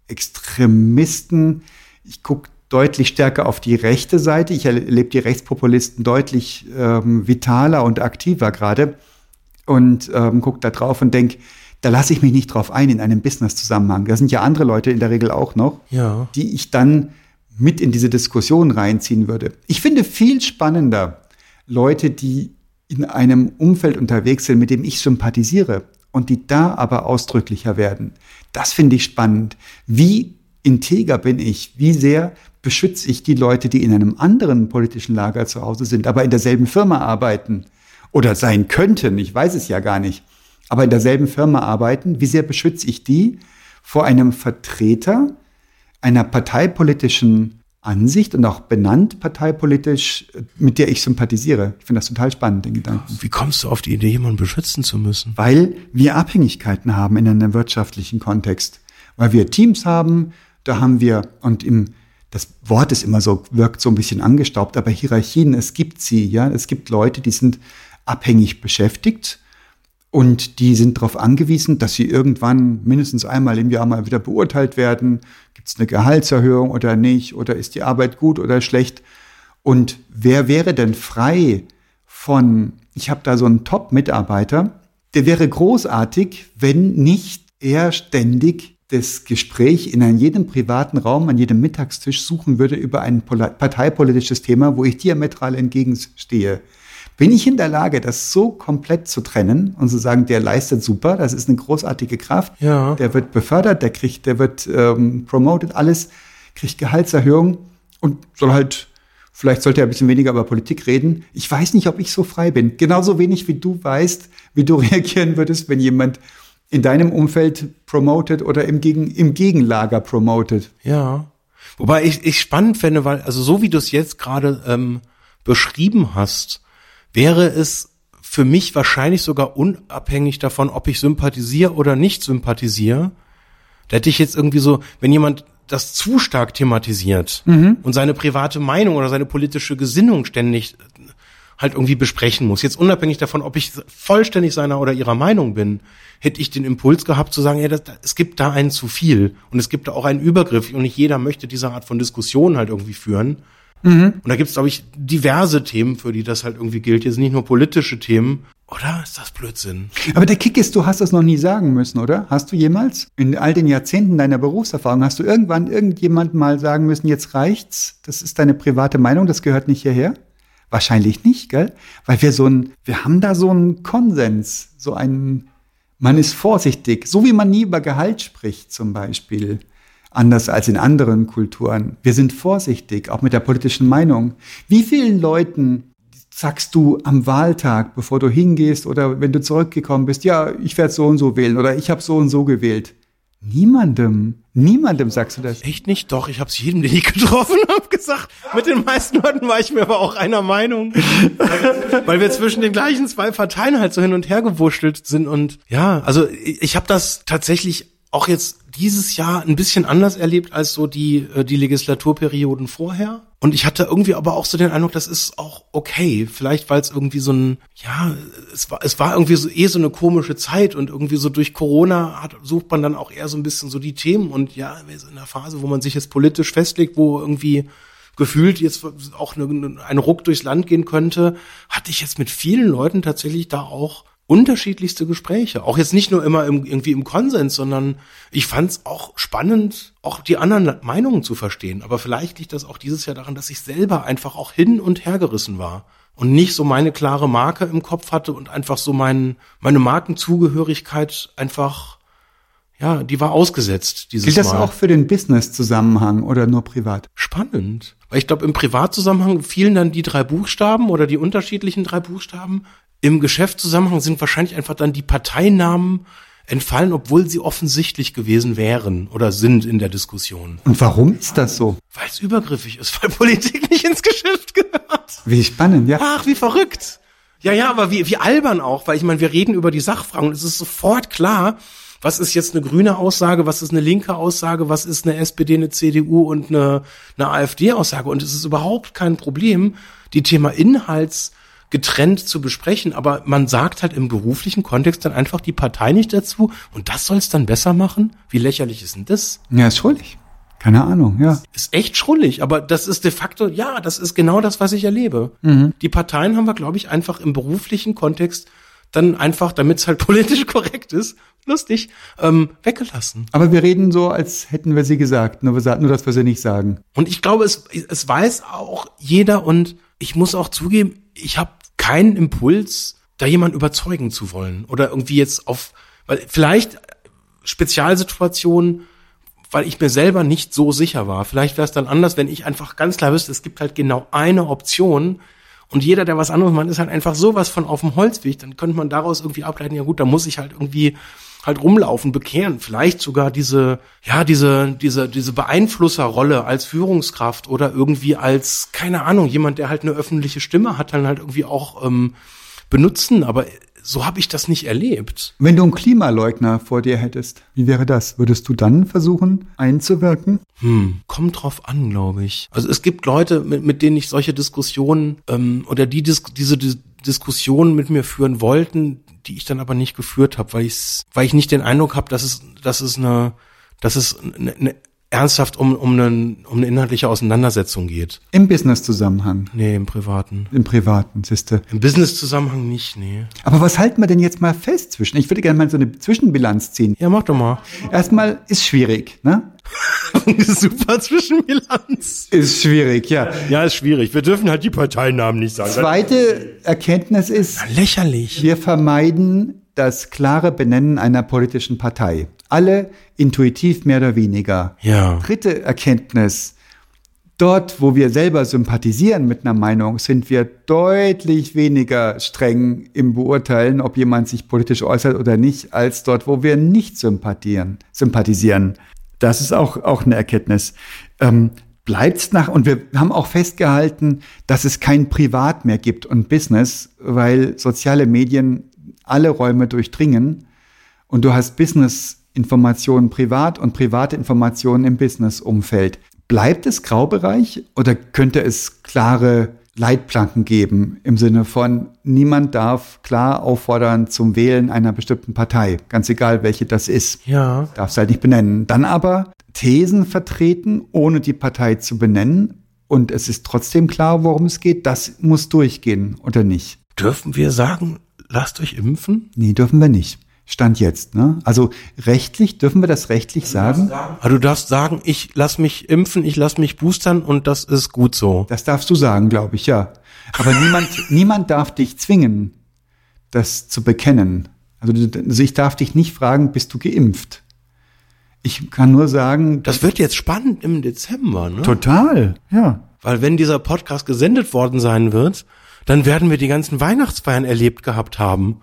Extremisten. Ich gucke deutlich stärker auf die rechte Seite. Ich erlebe die Rechtspopulisten deutlich vitaler und aktiver gerade. Und gucke da drauf und denke, da lasse ich mich nicht drauf ein in einem Business-Zusammenhang. Da sind ja andere Leute in der Regel auch noch, die ich dann mit in diese Diskussion reinziehen würde. Ich finde viel spannender Leute, die in einem Umfeld unterwegs sind, mit dem ich sympathisiere und die da aber ausdrücklicher werden. Das finde ich spannend. Wie integer bin ich? Wie sehr beschütze ich die Leute, die in einem anderen politischen Lager zu Hause sind, aber in derselben Firma arbeiten oder sein könnten? Ich weiß es ja gar nicht. Aber in derselben Firma arbeiten, wie sehr beschütze ich die vor einem Vertreter einer parteipolitischen Ansicht und auch benannt parteipolitisch, mit der ich sympathisiere. Ich finde das total spannend, den Gedanken. Wie kommst du auf die Idee, jemanden beschützen zu müssen? Weil wir Abhängigkeiten haben in einem wirtschaftlichen Kontext. Weil wir Teams haben, da haben wir, das Wort ist immer so, wirkt so ein bisschen angestaubt, aber Hierarchien, es gibt sie, ja. Es gibt Leute, die sind abhängig beschäftigt. Und die sind darauf angewiesen, dass sie irgendwann mindestens einmal im Jahr mal wieder beurteilt werden. Gibt es eine Gehaltserhöhung oder nicht? Oder ist die Arbeit gut oder schlecht? Und wer wäre denn frei von, ich habe da so einen Top-Mitarbeiter, der wäre großartig, wenn nicht er ständig das Gespräch in jedem privaten Raum, an jedem Mittagstisch suchen würde über ein parteipolitisches Thema, wo ich diametral entgegenstehe. Bin ich in der Lage, das so komplett zu trennen und zu sagen, der leistet super, das ist eine großartige Kraft, Ja. der wird befördert, der wird promoted, alles, kriegt Gehaltserhöhung und vielleicht sollte er ein bisschen weniger über Politik reden. Ich weiß nicht, ob ich so frei bin. Genauso wenig wie du weißt, wie du reagieren würdest, wenn jemand in deinem Umfeld promotet oder im Gegenlager promotet. Ja. Wobei ich spannend fände, weil, also so wie du es jetzt gerade beschrieben hast, wäre es für mich wahrscheinlich sogar unabhängig davon, ob ich sympathisiere oder nicht sympathisiere. Da hätte ich jetzt irgendwie so, wenn jemand das zu stark thematisiert und seine private Meinung oder seine politische Gesinnung ständig halt irgendwie besprechen muss, jetzt unabhängig davon, ob ich vollständig seiner oder ihrer Meinung bin, hätte ich den Impuls gehabt zu sagen, ja, es gibt da einen zu viel und es gibt da auch einen Übergriff und nicht jeder möchte diese Art von Diskussion halt irgendwie führen. Und da gibt es, glaube ich, diverse Themen, für die das halt irgendwie gilt. Jetzt nicht nur politische Themen. Oder ist das Blödsinn? Aber der Kick ist, du hast das noch nie sagen müssen, oder? Hast du jemals in all den Jahrzehnten deiner Berufserfahrung, hast du irgendwann irgendjemand mal sagen müssen, jetzt reicht's, das ist deine private Meinung, das gehört nicht hierher? Wahrscheinlich nicht, gell? Weil wir haben da so einen Konsens, man ist vorsichtig, so wie man nie über Gehalt spricht zum Beispiel. Anders als in anderen Kulturen. Wir sind vorsichtig, auch mit der politischen Meinung. Wie vielen Leuten sagst du am Wahltag, bevor du hingehst oder wenn du zurückgekommen bist, ja, ich werde so und so wählen oder ich habe so und so gewählt? Niemandem sagst du das. Echt nicht? Doch, ich habe es jedem, den ich getroffen habe, gesagt. Mit den meisten Leuten war ich mir aber auch einer Meinung. Weil wir zwischen den gleichen zwei Parteien halt so hin und her gewurschtelt sind. Und ja, also ich habe das tatsächlich auch jetzt dieses Jahr ein bisschen anders erlebt als so die Legislaturperioden vorher. Und ich hatte irgendwie aber auch so den Eindruck, das ist auch okay. Vielleicht, weil es irgendwie so es war irgendwie so so eine komische Zeit und irgendwie so durch Corona sucht man dann auch eher so ein bisschen so die Themen und ja, wir sind in einer Phase, wo man sich jetzt politisch festlegt, wo irgendwie gefühlt jetzt auch ein Ruck durchs Land gehen könnte, hatte ich jetzt mit vielen Leuten tatsächlich da auch unterschiedlichste Gespräche. Auch jetzt nicht nur immer irgendwie im Konsens, sondern ich fand es auch spannend, auch die anderen Meinungen zu verstehen. Aber vielleicht liegt das auch dieses Jahr daran, dass ich selber einfach auch hin und her gerissen war und nicht so meine klare Marke im Kopf hatte und einfach so meine Markenzugehörigkeit einfach, ja, die war ausgesetzt dieses Mal. Gilt das auch für den Business-Zusammenhang oder nur privat? Spannend. Weil ich glaube, im Privatzusammenhang fielen dann die 3 Buchstaben oder die unterschiedlichen 3 Buchstaben. Im Geschäftszusammenhang sind wahrscheinlich einfach dann die Parteinamen entfallen, obwohl sie offensichtlich gewesen wären oder sind in der Diskussion. Und warum ist das so? Weil es übergriffig ist, weil Politik nicht ins Geschäft gehört. Wie spannend, ja. Ach, wie verrückt. Ja, aber wie albern auch, weil ich meine, wir reden über die Sachfragen und es ist sofort klar, was ist jetzt eine grüne Aussage, was ist eine linke Aussage, was ist eine SPD, eine CDU und eine AfD-Aussage. Und es ist überhaupt kein Problem, die Thema getrennt zu besprechen, aber man sagt halt im beruflichen Kontext dann einfach die Partei nicht dazu und das soll es dann besser machen? Wie lächerlich ist denn das? Ja, ist schrullig. Keine Ahnung, ja. Ist echt schrullig, aber das ist de facto, ja, das ist genau das, was ich erlebe. Die Parteien haben wir, glaube ich, einfach im beruflichen Kontext dann einfach, damit es halt politisch korrekt ist, lustig, weggelassen. Aber wir reden so, als hätten wir sie gesagt, nur dass wir sie nicht sagen. Und ich glaube, es weiß auch jeder und ich muss auch zugeben, ich habe keinen Impuls, da jemanden überzeugen zu wollen oder irgendwie jetzt weil vielleicht Spezialsituationen, weil ich mir selber nicht so sicher war. Vielleicht wäre es dann anders, wenn ich einfach ganz klar wüsste, es gibt halt genau eine Option und jeder, der was anderes macht, ist halt einfach sowas von auf dem Holzweg. Dann könnte man daraus irgendwie ableiten, ja gut, da muss ich halt irgendwie halt rumlaufen, bekehren. Vielleicht sogar diese Beeinflusserrolle als Führungskraft oder irgendwie als, keine Ahnung, jemand, der halt eine öffentliche Stimme hat, dann halt irgendwie auch benutzen. Aber so habe ich das nicht erlebt. Wenn du einen Klimaleugner vor dir hättest, wie wäre das? Würdest du dann versuchen, einzuwirken? Kommt drauf an, glaube ich. Also es gibt Leute, mit denen ich solche Diskussionen oder diese Diskussionen mit mir führen wollten, die ich dann aber nicht geführt habe, weil ich nicht den Eindruck habe, dass es eine ernsthaft um eine inhaltliche Auseinandersetzung geht. Im Business-Zusammenhang. Nee, im Privaten. Im Privaten, siehste. Im Business-Zusammenhang nicht, nee. Aber was halten wir denn jetzt mal fest zwischen? Ich würde gerne mal so eine Zwischenbilanz ziehen. Ja, mach doch mal. Erstmal ist schwierig, ne? Super Zwischenbilanz. Ist schwierig, ja. Ja, ist schwierig. Wir dürfen halt die Parteinamen nicht sagen. Zweite Erkenntnis ist, Lächerlich. wir vermeiden das klare Benennen einer politischen Partei. Alle intuitiv mehr oder weniger. Ja. Dritte Erkenntnis, dort, wo wir selber sympathisieren mit einer Meinung, sind wir deutlich weniger streng im Beurteilen, ob jemand sich politisch äußert oder nicht, als dort, wo wir nicht sympathisieren. Das ist auch eine Erkenntnis. Bleibt's nach, und wir haben auch festgehalten, dass es kein Privat mehr gibt und Business, weil soziale Medien alle Räume durchdringen und du hast Business-Informationen privat und private Informationen im Business-Umfeld. Bleibt es Graubereich oder könnte es klare Leitplanken geben im Sinne von, niemand darf klar auffordern zum Wählen einer bestimmten Partei, ganz egal welche das ist. Ja. Darfst halt nicht benennen. Dann aber Thesen vertreten, ohne die Partei zu benennen und es ist trotzdem klar, worum es geht. Das muss durchgehen oder nicht. Dürfen wir sagen, lasst euch impfen? Nee, dürfen wir nicht. Stand jetzt, ne? Also rechtlich, dürfen wir das rechtlich sagen? Aber du darfst sagen, ich lass mich impfen, ich lass mich boostern und das ist gut so. Das darfst du sagen, glaube ich, ja. Aber niemand darf dich zwingen, das zu bekennen. Also ich darf dich nicht fragen, bist du geimpft? Ich kann nur sagen... Das wird jetzt spannend im Dezember, ne? Total, ja. Weil wenn dieser Podcast gesendet worden sein wird, dann werden wir die ganzen Weihnachtsfeiern erlebt gehabt haben.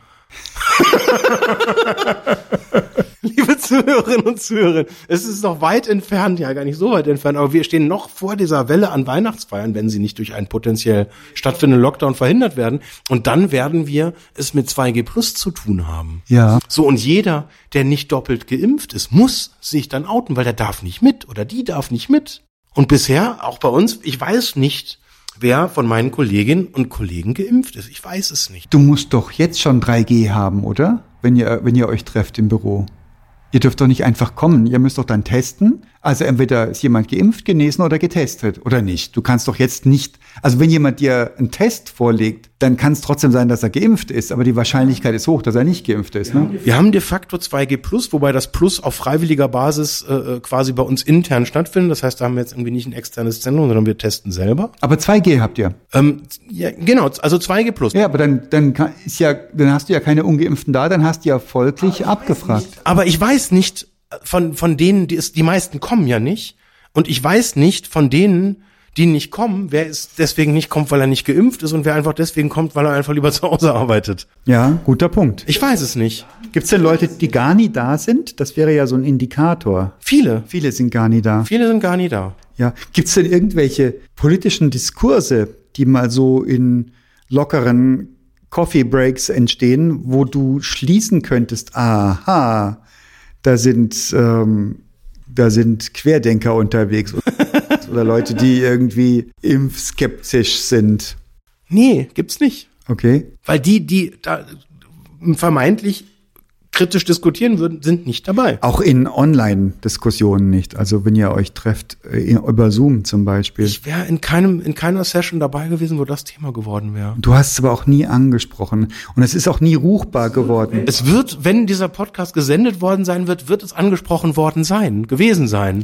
Liebe Zuhörerinnen und Zuhörer, es ist noch weit entfernt, ja gar nicht so weit entfernt, aber wir stehen noch vor dieser Welle an Weihnachtsfeiern, wenn sie nicht durch einen potenziell stattfindenden Lockdown verhindert werden. Und dann werden wir es mit 2G Plus zu tun haben. Ja. So, und jeder, der nicht doppelt geimpft ist, muss sich dann outen, weil der darf nicht mit oder die darf nicht mit. Und bisher, auch bei uns, ich weiß nicht, wer von meinen Kolleginnen und Kollegen geimpft ist. Ich weiß es nicht. Du musst doch jetzt schon 3G haben, oder? Wenn ihr euch trefft im Büro. Ihr dürft doch nicht einfach kommen. Ihr müsst doch dann testen. Also entweder ist jemand geimpft, genesen oder getestet oder nicht. Du kannst doch jetzt nicht, also wenn jemand dir einen Test vorlegt, dann kann es trotzdem sein, dass er geimpft ist. Aber die Wahrscheinlichkeit ist hoch, dass er nicht geimpft ist. Ne? Wir haben de facto 2G Plus, wobei das Plus auf freiwilliger Basis quasi bei uns intern stattfindet. Das heißt, da haben wir jetzt irgendwie nicht ein externes Zentrum, sondern wir testen selber. Aber 2G habt ihr? Ja, genau, also 2G Plus. Ja, aber dann hast du ja keine Ungeimpften da, dann hast du ja folglich abgefragt. Aber ich weiß nicht, von denen, die meisten kommen ja nicht. Und ich weiß nicht von denen, die nicht kommen, wer ist deswegen nicht kommt, weil er nicht geimpft ist und wer einfach deswegen kommt, weil er einfach lieber zu Hause arbeitet. Ja, guter Punkt. Ich weiß es nicht. Gibt's denn Leute, die gar nie da sind? Das wäre ja so ein Indikator. Viele sind gar nie da. Viele sind gar nie da. Ja. Gibt's denn irgendwelche politischen Diskurse, die mal so in lockeren Coffee Breaks entstehen, wo du schließen könntest, aha, da sind Querdenker unterwegs oder Leute, die irgendwie impfskeptisch sind. Nee, gibt's nicht. Okay. Weil die da vermeintlich kritisch diskutieren würden, sind nicht dabei. Auch in Online-Diskussionen nicht. Also wenn ihr euch trefft, über Zoom zum Beispiel. Ich wäre in keiner Session dabei gewesen, wo das Thema geworden wäre. Du hast es aber auch nie angesprochen. Und es ist auch nie ruchbar geworden. Es wird, wenn dieser Podcast gesendet worden sein wird es angesprochen worden sein, gewesen sein.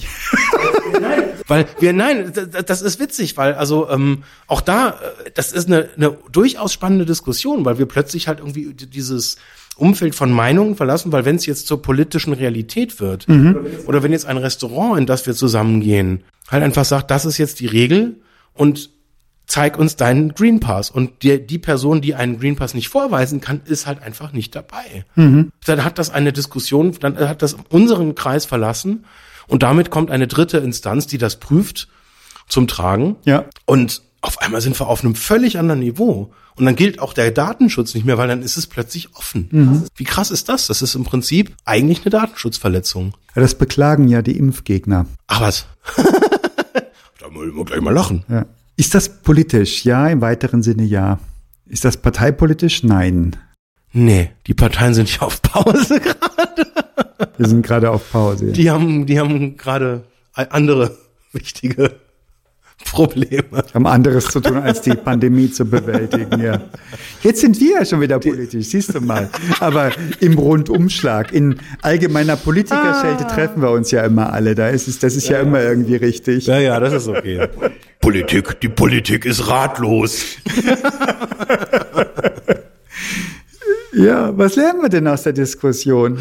Das ist witzig, weil also auch da, das ist eine durchaus spannende Diskussion, weil wir plötzlich halt irgendwie dieses Umfeld von Meinungen verlassen, weil wenn es jetzt zur politischen Realität wird, oder wenn jetzt ein Restaurant, in das wir zusammengehen, halt einfach sagt, das ist jetzt die Regel und zeig uns deinen Green Pass. Und die Person, die einen Green Pass nicht vorweisen kann, ist halt einfach nicht dabei. Dann hat das eine Diskussion, dann hat das unseren Kreis verlassen und damit kommt eine dritte Instanz, die das prüft, zum Tragen. Ja. Und auf einmal sind wir auf einem völlig anderen Niveau. Und dann gilt auch der Datenschutz nicht mehr, weil dann ist es plötzlich offen. Wie krass ist das? Das ist im Prinzip eigentlich eine Datenschutzverletzung. Ja, das beklagen ja die Impfgegner. Ach was? Da muss ich gleich mal lachen. Ja. Ist das politisch? Ja, im weiteren Sinne ja. Ist das parteipolitisch? Nein. Nee, die Parteien sind ja auf Pause gerade. Wir sind gerade auf Pause. Ja. Die haben gerade andere wichtige Probleme. Haben anderes zu tun, als die Pandemie zu bewältigen, ja. Jetzt sind wir ja schon wieder politisch, siehst du mal. Aber im Rundumschlag, in allgemeiner Politikerschelte treffen wir uns ja immer alle. Das ist ja immer irgendwie richtig. Ja, das ist okay. Die Politik ist ratlos. Ja, was lernen wir denn aus der Diskussion?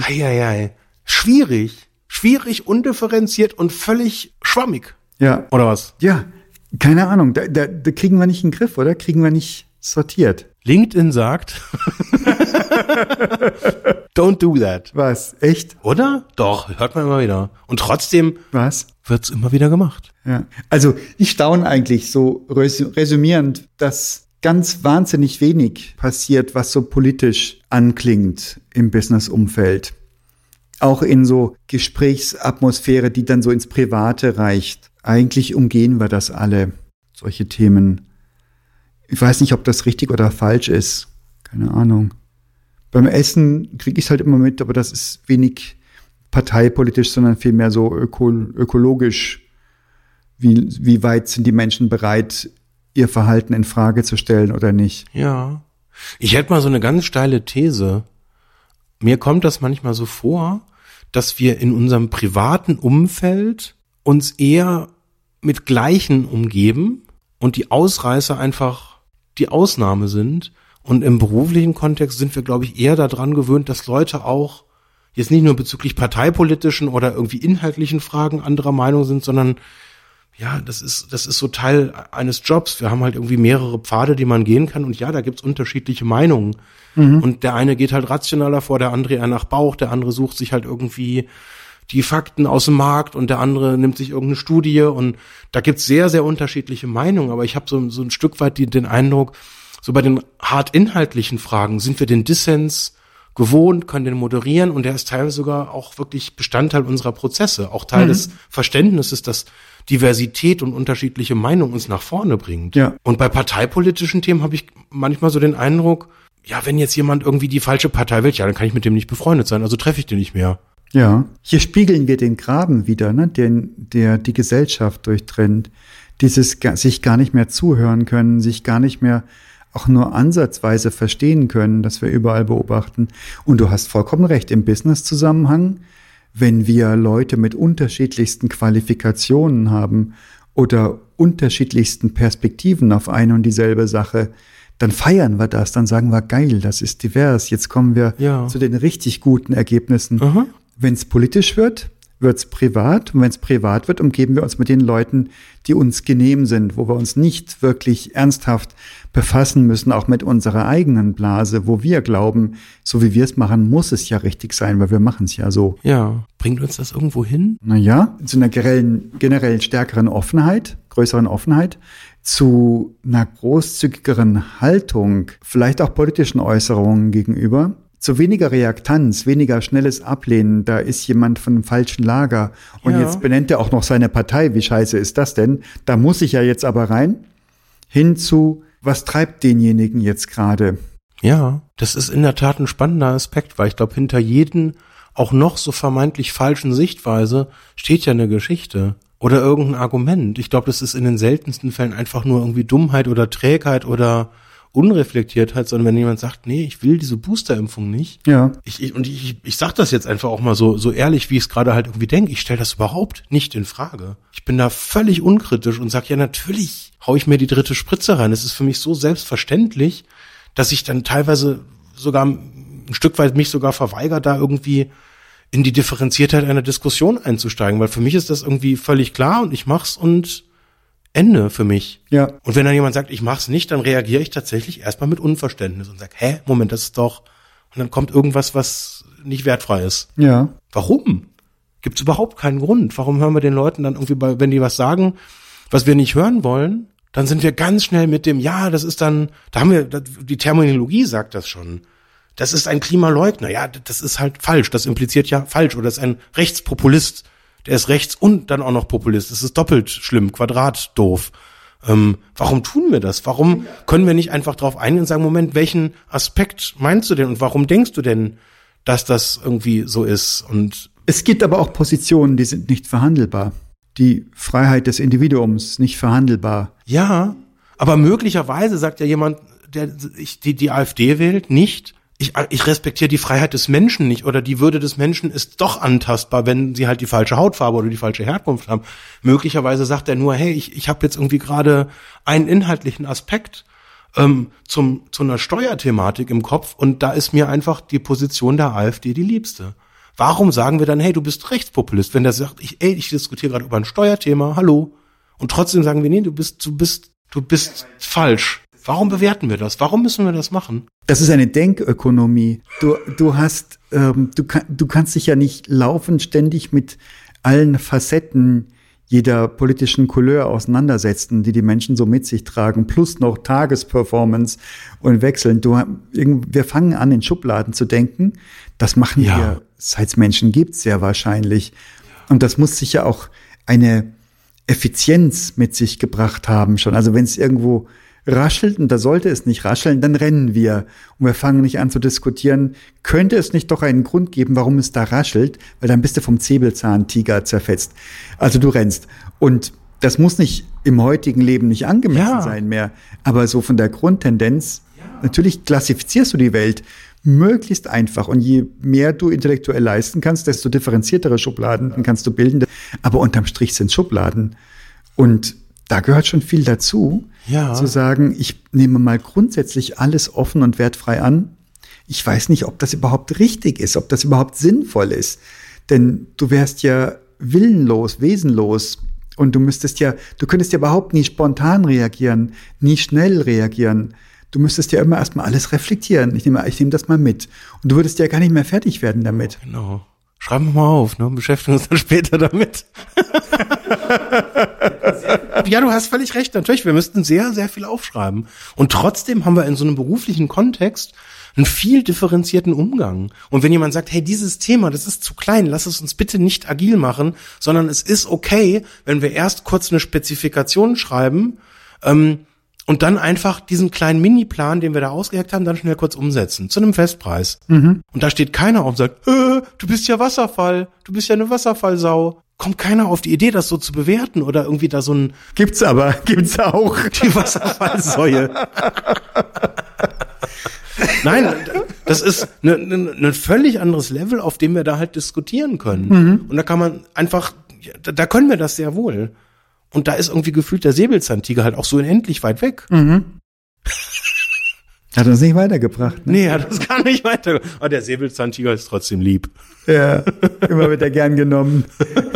Schwierig, undifferenziert und völlig schwammig. Ja. Oder was? Ja, keine Ahnung. Da kriegen wir nicht in den Griff, oder? Kriegen wir nicht sortiert. LinkedIn sagt, don't do that. Was? Echt? Oder? Doch, hört man immer wieder. Und trotzdem Was? wird's immer wieder gemacht. Ja. Also ich staune eigentlich so resümierend, dass ganz wahnsinnig wenig passiert, was so politisch anklingt im Business-Umfeld. Auch in so Gesprächsatmosphäre, die dann so ins Private reicht. Eigentlich umgehen wir das alle, solche Themen. Ich weiß nicht, ob das richtig oder falsch ist. Keine Ahnung. Beim Essen kriege ich es halt immer mit, aber das ist wenig parteipolitisch, sondern vielmehr so ökologisch. Wie weit sind die Menschen bereit, ihr Verhalten in Frage zu stellen oder nicht? Ja. Ich hätte mal so eine ganz steile These. Mir kommt das manchmal so vor, dass wir in unserem privaten Umfeld uns eher mit Gleichen umgeben und die Ausreißer einfach die Ausnahme sind. Und im beruflichen Kontext sind wir, glaube ich, eher daran gewöhnt, dass Leute auch jetzt nicht nur bezüglich parteipolitischen oder irgendwie inhaltlichen Fragen anderer Meinung sind, sondern ja, das ist so Teil eines Jobs. Wir haben halt irgendwie mehrere Pfade, die man gehen kann. Und ja, da gibt's unterschiedliche Meinungen. Mhm. Und der eine geht halt rationaler vor, der andere eher nach Bauch, der andere sucht sich halt irgendwie die Fakten aus dem Markt und der andere nimmt sich irgendeine Studie. Und da gibt's sehr, sehr unterschiedliche Meinungen. Aber ich habe so ein Stück weit den Eindruck, so bei den hart inhaltlichen Fragen sind wir den Dissens gewohnt, können den moderieren und der ist teilweise sogar auch wirklich Bestandteil unserer Prozesse, auch Teil des Verständnisses, dass Diversität und unterschiedliche Meinungen uns nach vorne bringt. Ja. Und bei parteipolitischen Themen habe ich manchmal so den Eindruck, ja, wenn jetzt jemand irgendwie die falsche Partei wählt, ja, dann kann ich mit dem nicht befreundet sein, also treffe ich den nicht mehr. Ja, hier spiegeln wir den Graben wieder, ne, der die Gesellschaft durchtrennt. Dieses sich gar nicht mehr zuhören können, sich gar nicht mehr auch nur ansatzweise verstehen können, dass wir überall beobachten. Und du hast vollkommen recht, im Business-Zusammenhang, wenn wir Leute mit unterschiedlichsten Qualifikationen haben oder unterschiedlichsten Perspektiven auf eine und dieselbe Sache, dann feiern wir das, dann sagen wir, geil, das ist divers, jetzt kommen wir zu den richtig guten Ergebnissen. Mhm. Wenn es politisch wird, wird's privat. Und wenn es privat wird, umgeben wir uns mit den Leuten, die uns genehm sind, wo wir uns nicht wirklich ernsthaft befassen müssen, auch mit unserer eigenen Blase, wo wir glauben, so wie wir es machen, muss es ja richtig sein, weil wir machen es ja so. Ja, bringt uns das irgendwo hin? Naja, zu einer generell stärkeren Offenheit, größeren Offenheit, zu einer großzügigeren Haltung, vielleicht auch politischen Äußerungen gegenüber, zu weniger Reaktanz, weniger schnelles Ablehnen, da ist jemand von dem falschen Lager und jetzt benennt er auch noch seine Partei, wie scheiße ist das denn? Da muss ich ja jetzt aber rein, hin zu, was treibt denjenigen jetzt gerade? Ja, das ist in der Tat ein spannender Aspekt, weil ich glaube, hinter jedem auch noch so vermeintlich falschen Sichtweise steht ja eine Geschichte oder irgendein Argument. Ich glaube, das ist in den seltensten Fällen einfach nur irgendwie Dummheit oder Trägheit oder Unreflektiertheit, sondern wenn jemand sagt, nee, ich will diese Boosterimpfung nicht. Ja. Ich sag das jetzt einfach auch mal so ehrlich, wie ich es gerade halt irgendwie denke. Ich stelle das überhaupt nicht in Frage. Ich bin da völlig unkritisch und sag, ja, natürlich hau ich mir die dritte Spritze rein. Es ist für mich so selbstverständlich, dass ich dann teilweise sogar ein Stück weit mich sogar verweigere, da irgendwie in die Differenziertheit einer Diskussion einzusteigen, weil für mich ist das irgendwie völlig klar und ich mach's und Ende für mich. Ja. Und wenn dann jemand sagt, ich mach's nicht, dann reagiere ich tatsächlich erstmal mit Unverständnis und sage, Moment, das ist doch, und dann kommt irgendwas, was nicht wertfrei ist. Ja. Warum? Gibt's überhaupt keinen Grund. Warum hören wir den Leuten dann irgendwie, wenn die was sagen, was wir nicht hören wollen, dann sind wir ganz schnell mit dem, ja, das ist dann, die Terminologie sagt das schon. Das ist ein Klimaleugner. Ja, das ist halt falsch. Das impliziert ja falsch. Oder das ist ein Rechtspopulist. Der ist rechts und dann auch noch Populist. Das ist doppelt schlimm, Quadrat doof. Warum tun wir das? Warum können wir nicht einfach drauf eingehen und sagen, Moment, welchen Aspekt meinst du denn und warum denkst du denn, dass das irgendwie so ist? Und es gibt aber auch Positionen, die sind nicht verhandelbar. die Freiheit des Individuums nicht verhandelbar. Ja, aber möglicherweise sagt ja jemand, der die AfD wählt, nicht, ich respektiere die Freiheit des Menschen nicht oder die Würde des Menschen ist doch antastbar, wenn sie halt die falsche Hautfarbe oder die falsche Herkunft haben. Möglicherweise sagt er nur, hey, ich habe jetzt irgendwie gerade einen inhaltlichen Aspekt zu einer Steuerthematik im Kopf und da ist mir einfach die Position der AfD die liebste. Warum sagen wir dann, hey, du bist Rechtspopulist, wenn der sagt, ich diskutiere gerade über ein Steuerthema, hallo, und trotzdem sagen wir, nee, du bist falsch. Warum bewerten wir das? Warum müssen wir das machen? Das ist eine Denkökonomie. Du kannst dich ja nicht laufend ständig mit allen Facetten jeder politischen Couleur auseinandersetzen, die Menschen so mit sich tragen, plus noch Tagesperformance und wechseln. Wir fangen an, in Schubladen zu denken. Das machen wir, seit es Menschen gibt, sehr wahrscheinlich. Und das muss sicher auch eine Effizienz mit sich gebracht haben schon. Also wenn es irgendwo raschelt, und da sollte es nicht rascheln, dann rennen wir. Und wir fangen nicht an zu diskutieren, könnte es nicht doch einen Grund geben, warum es da raschelt? Weil dann bist du vom Säbelzahntiger zerfetzt. Also du rennst. Und das muss nicht im heutigen Leben nicht angemessen sein mehr. Aber so von der Grundtendenz, natürlich klassifizierst du die Welt möglichst einfach. Und je mehr du intellektuell leisten kannst, desto differenziertere Schubladen kannst du bilden. Aber unterm Strich sind Schubladen. Und da gehört schon viel dazu, zu sagen, ich nehme mal grundsätzlich alles offen und wertfrei an. Ich weiß nicht, ob das überhaupt richtig ist, ob das überhaupt sinnvoll ist. Denn du wärst ja willenlos, wesenlos. Und du könntest ja überhaupt nie spontan reagieren, nie schnell reagieren. Du müsstest ja immer erstmal alles reflektieren. Ich nehme das mal mit. Und du würdest ja gar nicht mehr fertig werden damit. Genau. Schreiben wir mal auf, ne? Beschäftigen uns dann später damit. Ja, du hast völlig recht. Natürlich, wir müssten sehr, sehr viel aufschreiben. Und trotzdem haben wir in so einem beruflichen Kontext einen viel differenzierten Umgang. Und wenn jemand sagt, hey, dieses Thema, das ist zu klein, lass es uns bitte nicht agil machen, sondern es ist okay, wenn wir erst kurz eine Spezifikation schreiben, und dann einfach diesen kleinen Mini-Plan, den wir da ausgeheckt haben, dann schnell kurz umsetzen. Zu einem Festpreis. Und da steht keiner auf und sagt, du bist ja Wasserfall, du bist ja eine Wasserfallsau. Kommt keiner auf die Idee, das so zu bewerten oder irgendwie da so ein... Gibt's auch. Die Wasserfallsäue. Nein, das ist ein völlig anderes Level, auf dem wir da halt diskutieren können. Und da kann man einfach, da können wir das sehr wohl. Und da ist irgendwie gefühlt der Säbelzahntiger halt auch so unendlich weit weg. Hat uns nicht weitergebracht, ne? Nee, hat uns gar nicht weitergebracht. Aber der Säbelzahntiger ist trotzdem lieb. Ja, immer wird er gern genommen.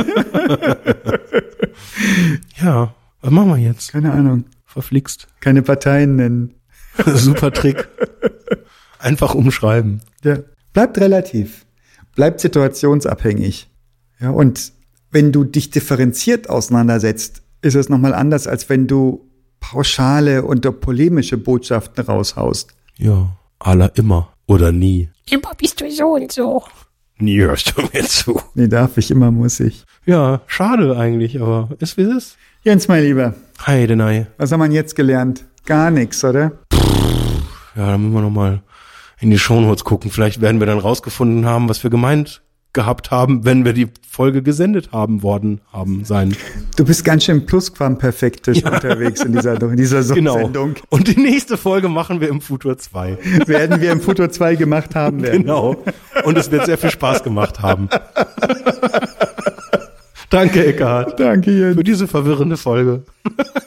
Ja, was machen wir jetzt? Keine Ahnung. Verflixt. Keine Parteien nennen. Super Trick. Einfach umschreiben. Ja. Bleibt relativ. Bleibt situationsabhängig. Ja, und wenn du dich differenziert auseinandersetzt, ist es nochmal anders, als wenn du pauschale und polemische Botschaften raushaust. Ja, aller immer oder nie. Immer bist du so und so. Nie hörst du mir zu. Nee, darf ich, immer muss ich. Ja, schade eigentlich, aber ist wie es ist. Jens, mein Lieber. Hi, Denai. Was haben wir jetzt gelernt? Gar nichts, oder? Ja, dann müssen wir nochmal in die Shownotes gucken. Vielleicht werden wir dann rausgefunden haben, was wir gemeint gehabt haben, wenn wir die Folge gesendet haben sein. Du bist ganz schön plusquamperfektisch unterwegs in dieser Sendung. Genau. Und die nächste Folge machen wir im Futur 2. Werden wir im Futur 2 gemacht haben werden. Genau. Und es wird sehr viel Spaß gemacht haben. Danke, Eckhard. Danke, Jens. Für diese verwirrende Folge.